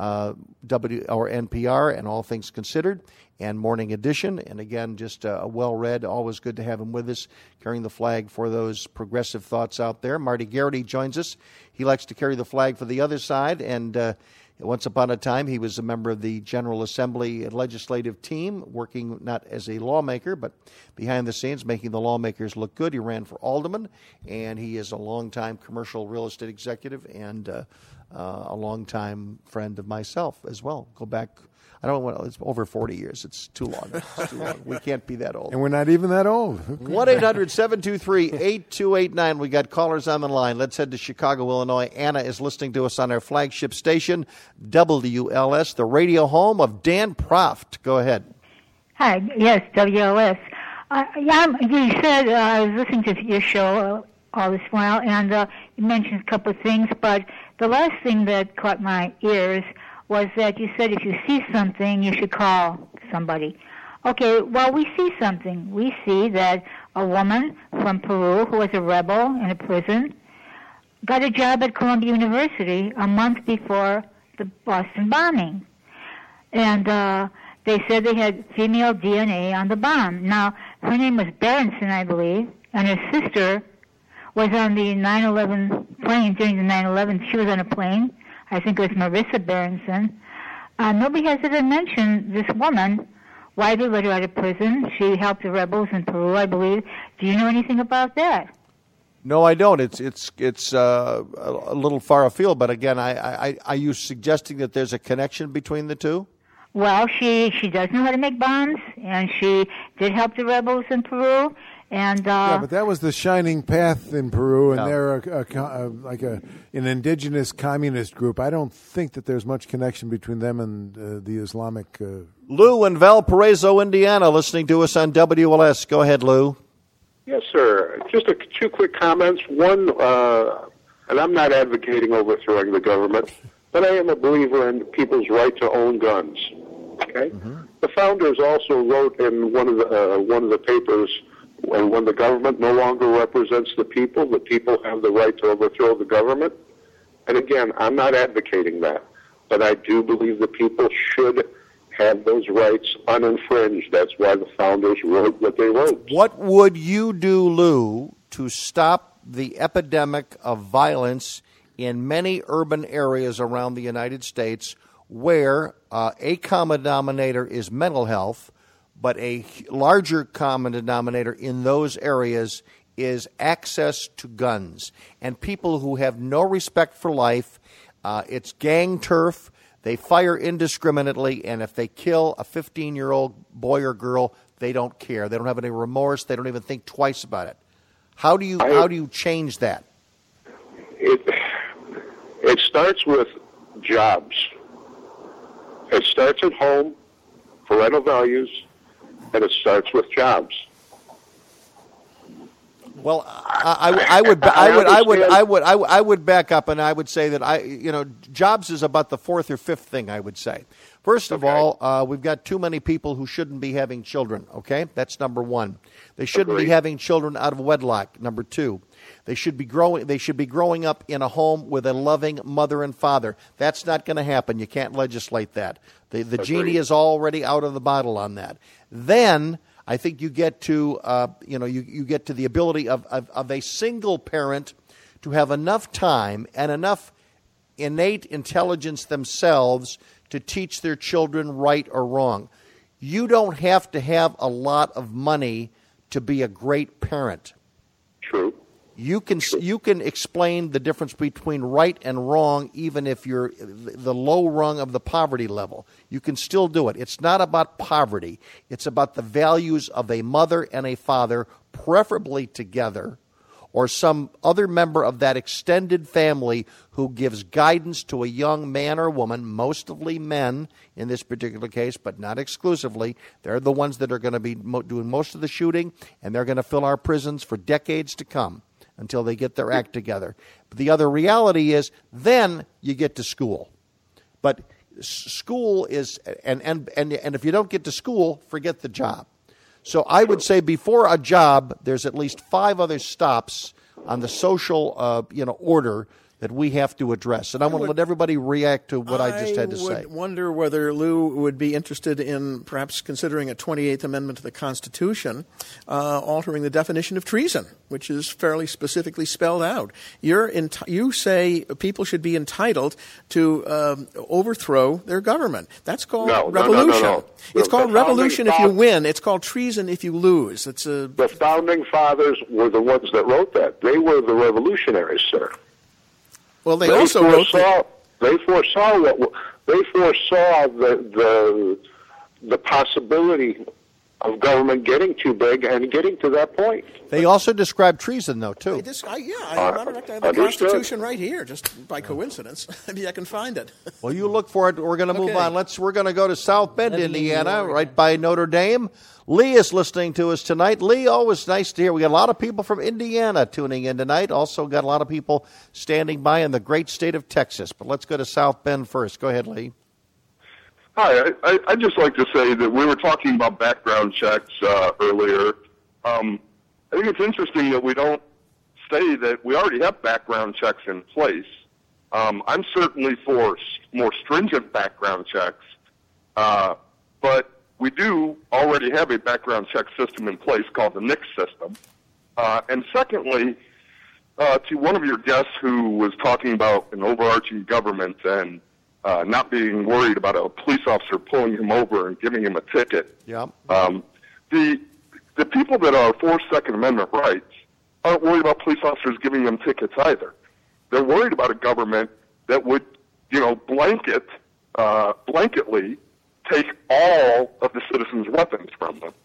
NPR and All Things Considered and Morning Edition. And again, just well-read. Always good to have him with us, carrying the flag for those progressive thoughts out there. Marty Garrity joins us. He likes to carry the flag for the other side, and once upon a time, he was a member of the General Assembly legislative team, working not as a lawmaker, but behind the scenes, making the lawmakers look good. He ran for alderman, and he is a longtime commercial real estate executive and a longtime friend of myself as well. Go back, I don't know, it's over 40 years. It's too long. We can't be that old. And we're not even that old. 1-800-723-8289. We got callers on the line. Let's head to Chicago, Illinois. Anna is listening to us on our flagship station, WLS, the radio home of Dan Proft. Go ahead. Hi. Yes, WLS. You said I was listening to your show all this while, and you mentioned a couple of things, but the last thing that caught my ears was that you said if you see something, you should call somebody. Okay, well, we see something. We see that a woman from Peru who was a rebel in a prison got a job at Columbia University a month before the Boston bombing. And they said they had female DNA on the bomb. Now, her name was Berenson, I believe, and her sister was on the 9/11 plane during the 9/11. She was on a plane. I think it was Marissa Berenson. Nobody has ever mentioned this woman. Why they let her out of prison? She helped the rebels in Peru, I believe. Do you know anything about that? No, I don't. It's a little far afield. But again, are you suggesting that there's a connection between the two? Well, she does know how to make bombs, and she did help the rebels in Peru. And yeah, but that was the Shining Path in Peru, and they're an indigenous communist group. I don't think that there's much connection between them and the Islamic. Lou in Valparaiso, Indiana, listening to us on WLS. Go ahead, Lou. Yes, sir. Just two quick comments. One, and I'm not advocating overthrowing the government, but I am a believer in people's right to own guns. Okay. Mm-hmm. The founders also wrote in one of the papers. When the government no longer represents the people have the right to overthrow the government. And again, I'm not advocating that, but I do believe the people should have those rights uninfringed. That's why the founders wrote what they wrote. What would you do, Lou, to stop the epidemic of violence in many urban areas around the United States where a common denominator is mental health, but a larger common denominator in those areas is access to guns? And people who have no respect for life, it's gang turf, they fire indiscriminately, and if they kill a 15-year-old boy or girl, they don't care. They don't have any remorse. They don't even think twice about it. How do you change that? It starts with jobs. It starts at home, parental values, and it starts with jobs. Well, I would back up, and I would say that jobs is about the fourth or fifth thing. I would say, first of all, we've got too many people who shouldn't be having children. Okay, that's number one. They shouldn't be having children out of wedlock. Number two, they should be growing up in a home with a loving mother and father. That's not going to happen. You can't legislate that. The genie is already out of the bottle on that. Then I think you get to you get to the ability of a single parent to have enough time and enough innate intelligence themselves to teach their children right or wrong. You don't have to have a lot of money to be a great parent. True. You can explain the difference between right and wrong even if you're the low rung of the poverty level. You can still do it. It's not about poverty. It's about the values of a mother and a father, preferably together, or some other member of that extended family who gives guidance to a young man or woman, mostly men in this particular case, but not exclusively. They're the ones that are going to be doing most of the shooting, and they're going to fill our prisons for decades to come until they get their act together. But the other reality is then you get to school. But school is, and if you don't get to school, forget the job. So I would say before a job, there's at least 5 other stops on the social order that we have to address. And I want to let everybody react to what I just had to say. I would wonder whether Lou would be interested in perhaps considering a 28th Amendment to the Constitution, altering the definition of treason, which is fairly specifically spelled out. You say people should be entitled to overthrow their government. That's called revolution. No. It's called revolution if you win. It's called treason if you lose. The Founding Fathers were the ones that wrote that. They were the revolutionaries, sir. Well, they also foresaw the possibility of government getting too big and getting to that point. They also describe treason, though, too. I have the Constitution right here, just by coincidence. Maybe I can find it. Well, you look for it. We're going to move on. We're going to go to South Bend, Indiana, right by Notre Dame. Lee is listening to us tonight. Lee, always nice to hear. We got a lot of people from Indiana tuning in tonight. Also got a lot of people standing by in the great state of Texas. But let's go to South Bend first. Go ahead, Lee. Hi. I'd just like to say that we were talking about background checks earlier. I think it's interesting that we don't say that we already have background checks in place. I'm certainly for more stringent background checks, but we do already have a background check system in place called the NICS system. And secondly, to one of your guests who was talking about an overarching government and not being worried about a police officer pulling him over and giving him a ticket. Yeah. The people that are for Second Amendment rights aren't worried about police officers giving them tickets either. They're worried about a government that would, blanketly take all of the citizens' weapons from them.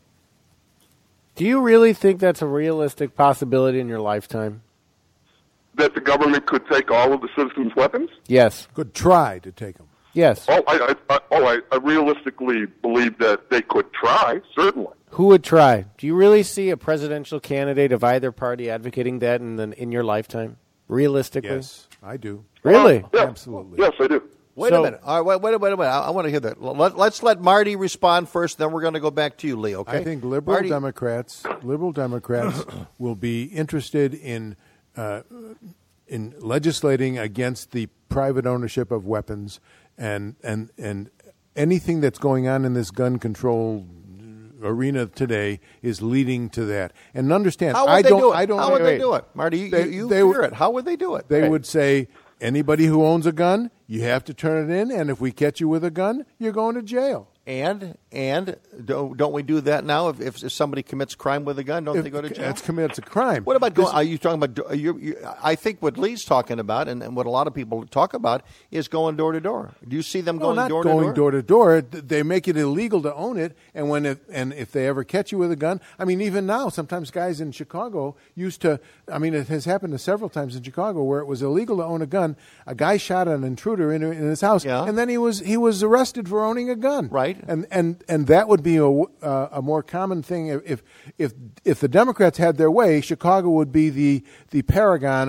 Do you really think that's a realistic possibility in your lifetime? That the government could take all of the citizens' weapons? Yes. Could try to take them. Yes. I realistically believe that they could try, certainly. Who would try? Do you really see a presidential candidate of either party advocating that in your lifetime? Realistically? Yes, I do. Really? Yeah. Absolutely. Yes, I do. Wait a minute. All right, wait a minute. I want to hear that. Let's let Marty respond first, then we're going to go back to you, Lee, okay? I think liberal Democrats will be interested in legislating against the private ownership of weapons and anything that's going on in this gun control arena today is leading to that. And understand, How would they do it? Marty, you fear it. How would they do it? They would say, anybody who owns a gun, you have to turn it in, and if we catch you with a gun, you're going to jail. And don't we do that now? If somebody commits crime with a gun, don't they go to jail? It's a crime. What about going? Are you talking about? I think what Lee's talking about, and what a lot of people talk about, is going door to door. Do you see them going door to door? Not going door to door. They make it illegal to own it, and if they ever catch you with a gun, I mean, even now, sometimes guys in Chicago used to. I mean, it has happened several times in Chicago where it was illegal to own a gun. A guy shot an intruder in his house, and then he was arrested for owning a gun. Right. And that would be a more common thing if the Democrats had their way. Chicago would be the paragon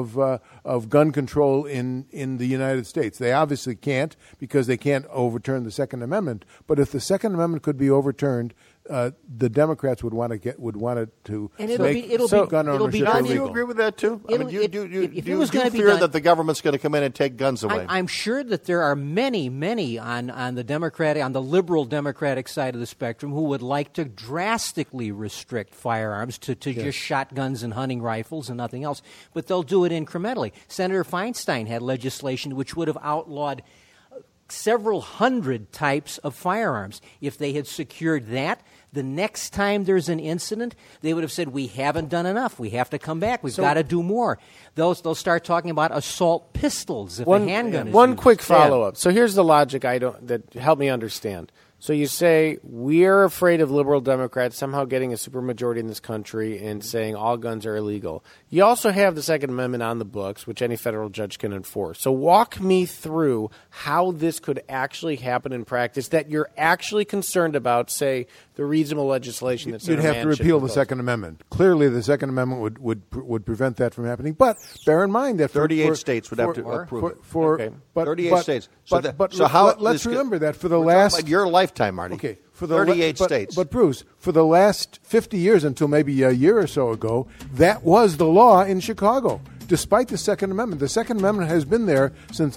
of gun control in the United States. They obviously can't because they can't overturn the Second Amendment. But if the Second Amendment could be overturned, the Democrats would want it to make gun ownership illegal. Do you agree with that too? Do you fear done, that the government's going to come in and take guns away? I'm sure that there are many on the liberal Democratic side of the spectrum who would like to drastically restrict firearms to just shotguns and hunting rifles and nothing else. But they'll do it incrementally. Senator Feinstein had legislation which would have outlawed several hundred types of firearms. If they had secured that, the next time there's an incident, they would have said, we haven't done enough. We have to come back. We've got to do more. They'll start talking about assault pistols if a handgun is One used. quick follow-up. So here's the logic that help me understand. So you say we're afraid of liberal Democrats somehow getting a supermajority in this country and saying all guns are illegal. You also have the Second Amendment on the books, which any federal judge can enforce. So walk me through how this could actually happen in practice that you're actually concerned about, say, the reasonable legislation that you'd have to repeal the Second Amendment. Clearly, the Second Amendment would prevent that from happening. But bear in mind that 38 states would have to approve it. 38 states. Let's remember that for the last your lifetime, Marty. Okay, for the 38 states. But Bruce, for the last 50 years until maybe a year or so ago, that was the law in Chicago. Despite the Second Amendment, the Second Amendment has been there since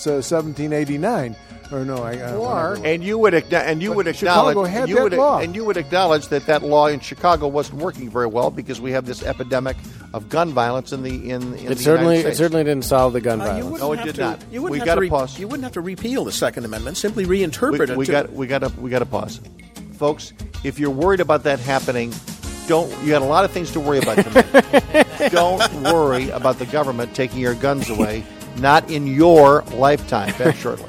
1789. Or no, and you would acknowledge that law in Chicago wasn't working very well because we have this epidemic of gun violence in the United States. It certainly didn't solve the gun violence. No, it did not. We got to pause. You wouldn't have to repeal the Second Amendment. Simply reinterpret it. We got to pause, folks. If you're worried about that happening, you got a lot of things to worry about tonight. Don't worry about the government taking your guns away. Not in your lifetime. Back shortly.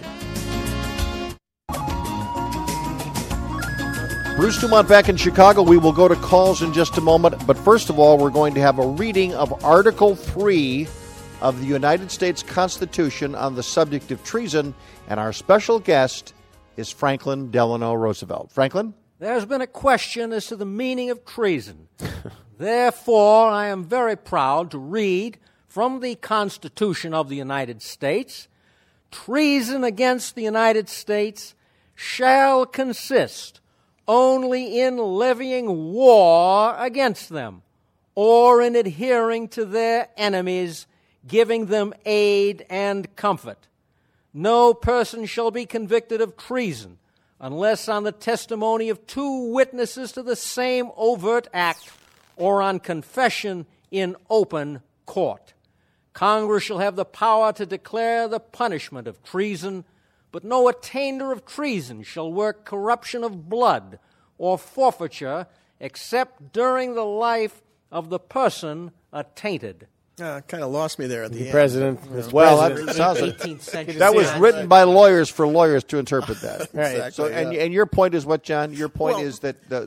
Bruce Dumont back in Chicago. We will go to calls in just a moment. But first of all, we're going to have a reading of Article 3 of the United States Constitution on the subject of treason. And our special guest is Franklin Delano Roosevelt. Franklin? There's been a question as to the meaning of treason. Therefore, I am very proud to read from the Constitution of the United States, treason against the United States shall consist only in levying war against them, or in adhering to their enemies, giving them aid and comfort. No person shall be convicted of treason unless on the testimony of two witnesses to the same overt act or on confession in open court. Congress shall have the power to declare the punishment of treason, but no attainder of treason shall work corruption of blood or forfeiture except during the life of the person attainted. Kind of lost me there at the end. President. Well, President. that sounds 18th century. that was written by lawyers for lawyers to interpret that. Right. Exactly, So, and your point is what, John? Your point is that the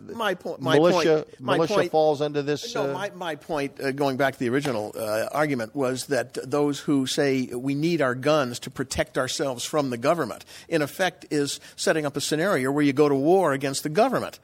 militia falls under this. No, my point, going back to the original argument, was that those who say we need our guns to protect ourselves from the government, in effect, is setting up a scenario where you go to war against the government.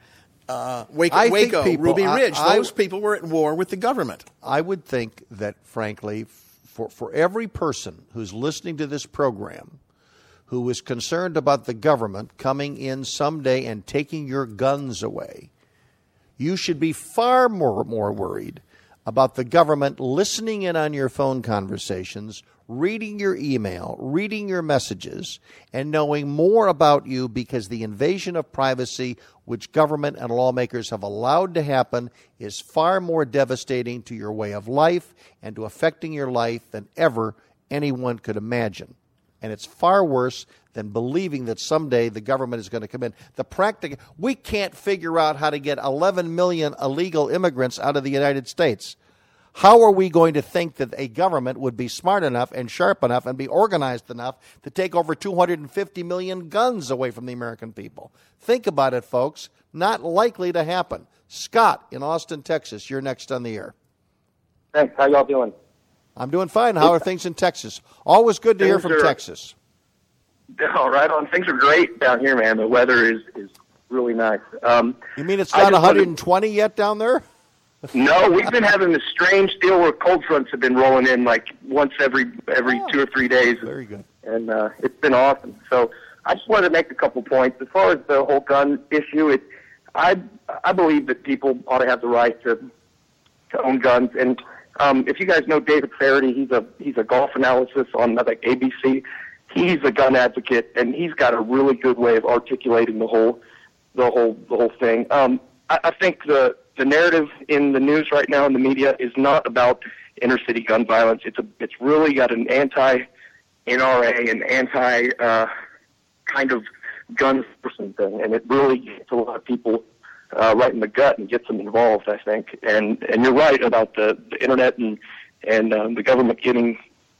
Waco, Ruby Ridge, those people were at war with the government. I would think that, frankly, for every person who's listening to this program who is concerned about the government coming in someday and taking your guns away, you should be far more worried about the government listening in on your phone conversations, reading your email, reading your messages, and knowing more about you, because the invasion of privacy which government and lawmakers have allowed to happen is far more devastating to your way of life and to affecting your life than ever anyone could imagine. And it's far worse than believing that someday the government is going to come in. We can't figure out how to get 11 million illegal immigrants out of the United States. How are we going to think that a government would be smart enough and sharp enough and be organized enough to take over 250 million guns away from the American people? Think about it, folks. Not likely to happen. Scott in Austin, Texas, you're next on the air. Thanks. How y'all doing? I'm doing fine. How are things in Texas? Always good to hear from Texas. All right on. Things are great down here, man. The weather is really nice. You mean it's not 120 yet down there? No, we've been having this strange deal where cold fronts have been rolling in like once every 2 or 3 days. Very good. And it's been awesome. So I just wanted to make a couple points. As far as the whole gun issue, I believe that people ought to have the right to own guns. And if you guys know David Faraday, he's a golf analysis on like ABC. He's a gun advocate, and he's got a really good way of articulating the whole thing. I think the narrative in the news right now in the media is not about inner city gun violence. It's really got an anti-NRA and anti kind of gun person thing, and it really gets a lot of people right in the gut and gets them involved, I think. And you're right about the internet and the government getting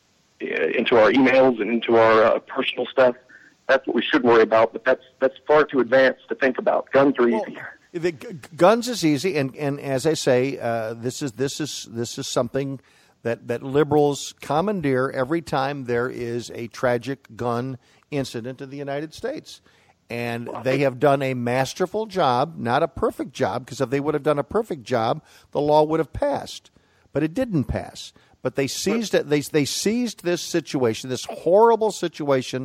into our emails and into our personal stuff. That's what we should worry about, but that's far too advanced to think about. Guns are easy. The guns is easy, and as I say, this is something that liberals commandeer every time there is a tragic gun incident in the United States. And they have done a masterful job, not a perfect job, because if they would have done a perfect job, the law would have passed. But it didn't pass. But they seized it. They seized this situation, this horrible situation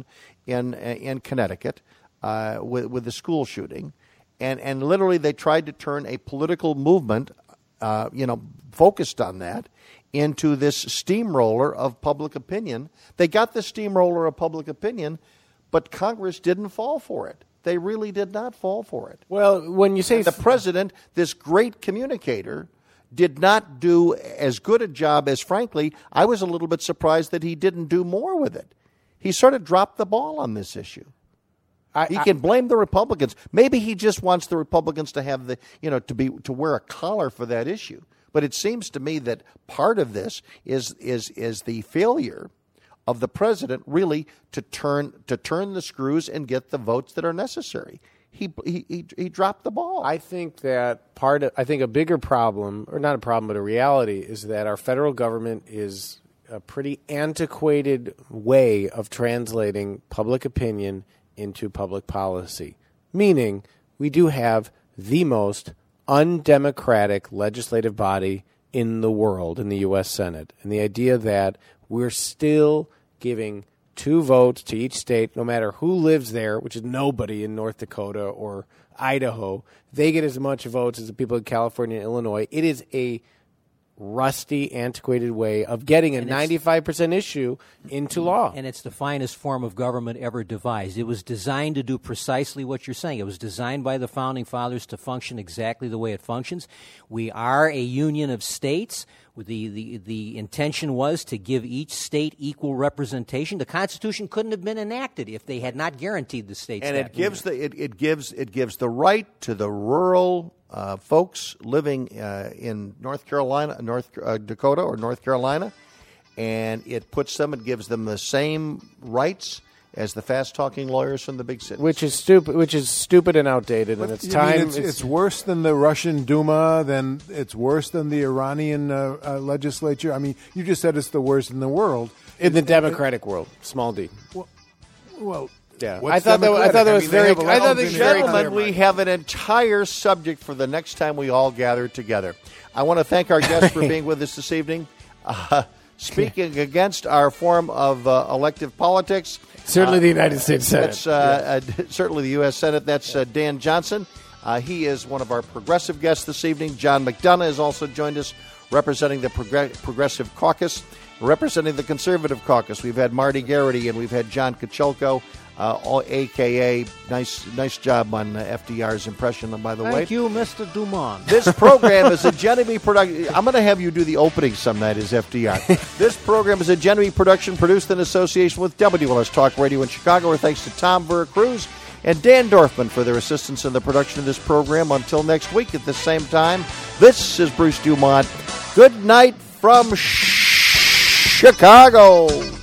in Connecticut with the school shooting. And literally they tried to turn a political movement, focused on that, into this steamroller of public opinion. They got the steamroller of public opinion, but Congress didn't fall for it. They really did not fall for it. Well, when you say the president, this great communicator, did not do as good a job as, frankly, I was a little bit surprised that he didn't do more with it. He sort of dropped the ball on this issue. He can blame the Republicans. Maybe he just wants the Republicans to have to wear a collar for that issue. But it seems to me that part of this is the failure of the president really to turn the screws and get the votes that are necessary. He dropped the ball. I think that I think a bigger problem, or not a problem, but a reality, is that our federal government is a pretty antiquated way of translating public opinion into public policy, meaning we do have the most undemocratic legislative body in the world, in the U.S. Senate. And the idea that we're still giving 2 votes to each state, no matter who lives there, which is nobody in North Dakota or Idaho, they get as much votes as the people in California and Illinois. It is a rusty, antiquated way of getting a 95% issue into law. And it's the finest form of government ever devised. It was designed to do precisely what you're saying. It was designed by the Founding Fathers to function exactly the way it functions. We are a union of states. The intention was to give each state equal representation. The Constitution couldn't have been enacted if they had not guaranteed the states and that. it gives the right to the rural folks living in North Carolina, North Dakota, or North Carolina, and it gives them the same rights as the fast-talking lawyers from the big cities, which is stupid and outdated. And it's time. It's worse than the Russian Duma. It's worse than the Iranian legislature. I mean, you just said it's the worst in the world. In the democratic world, small d. Well. Yeah, I thought that was very. I thought that gentlemen, we have an entire subject for the next time we all gather together. I want to thank our guests for being with us this evening. Speaking against our form of elective politics, certainly the United States Senate. Certainly the U.S. Senate. That's Dan Johnson. He is one of our progressive guests this evening. John McDonough has also joined us, representing the Progressive Caucus. Representing the Conservative Caucus, we've had Marty Garrity and we've had John Kachelko. A.K.A. Nice job on FDR's impression, by the way. Thank you, Mr. Dumont. This program is a Genevieve production. I'm going to have you do the opening some night as FDR. This program is a Genevieve production produced in association with WLS Talk Radio in Chicago. Our thanks to Tom Veracruz and Dan Dorfman for their assistance in the production of this program. Until next week at the same time, this is Bruce Dumont. Good night from Chicago.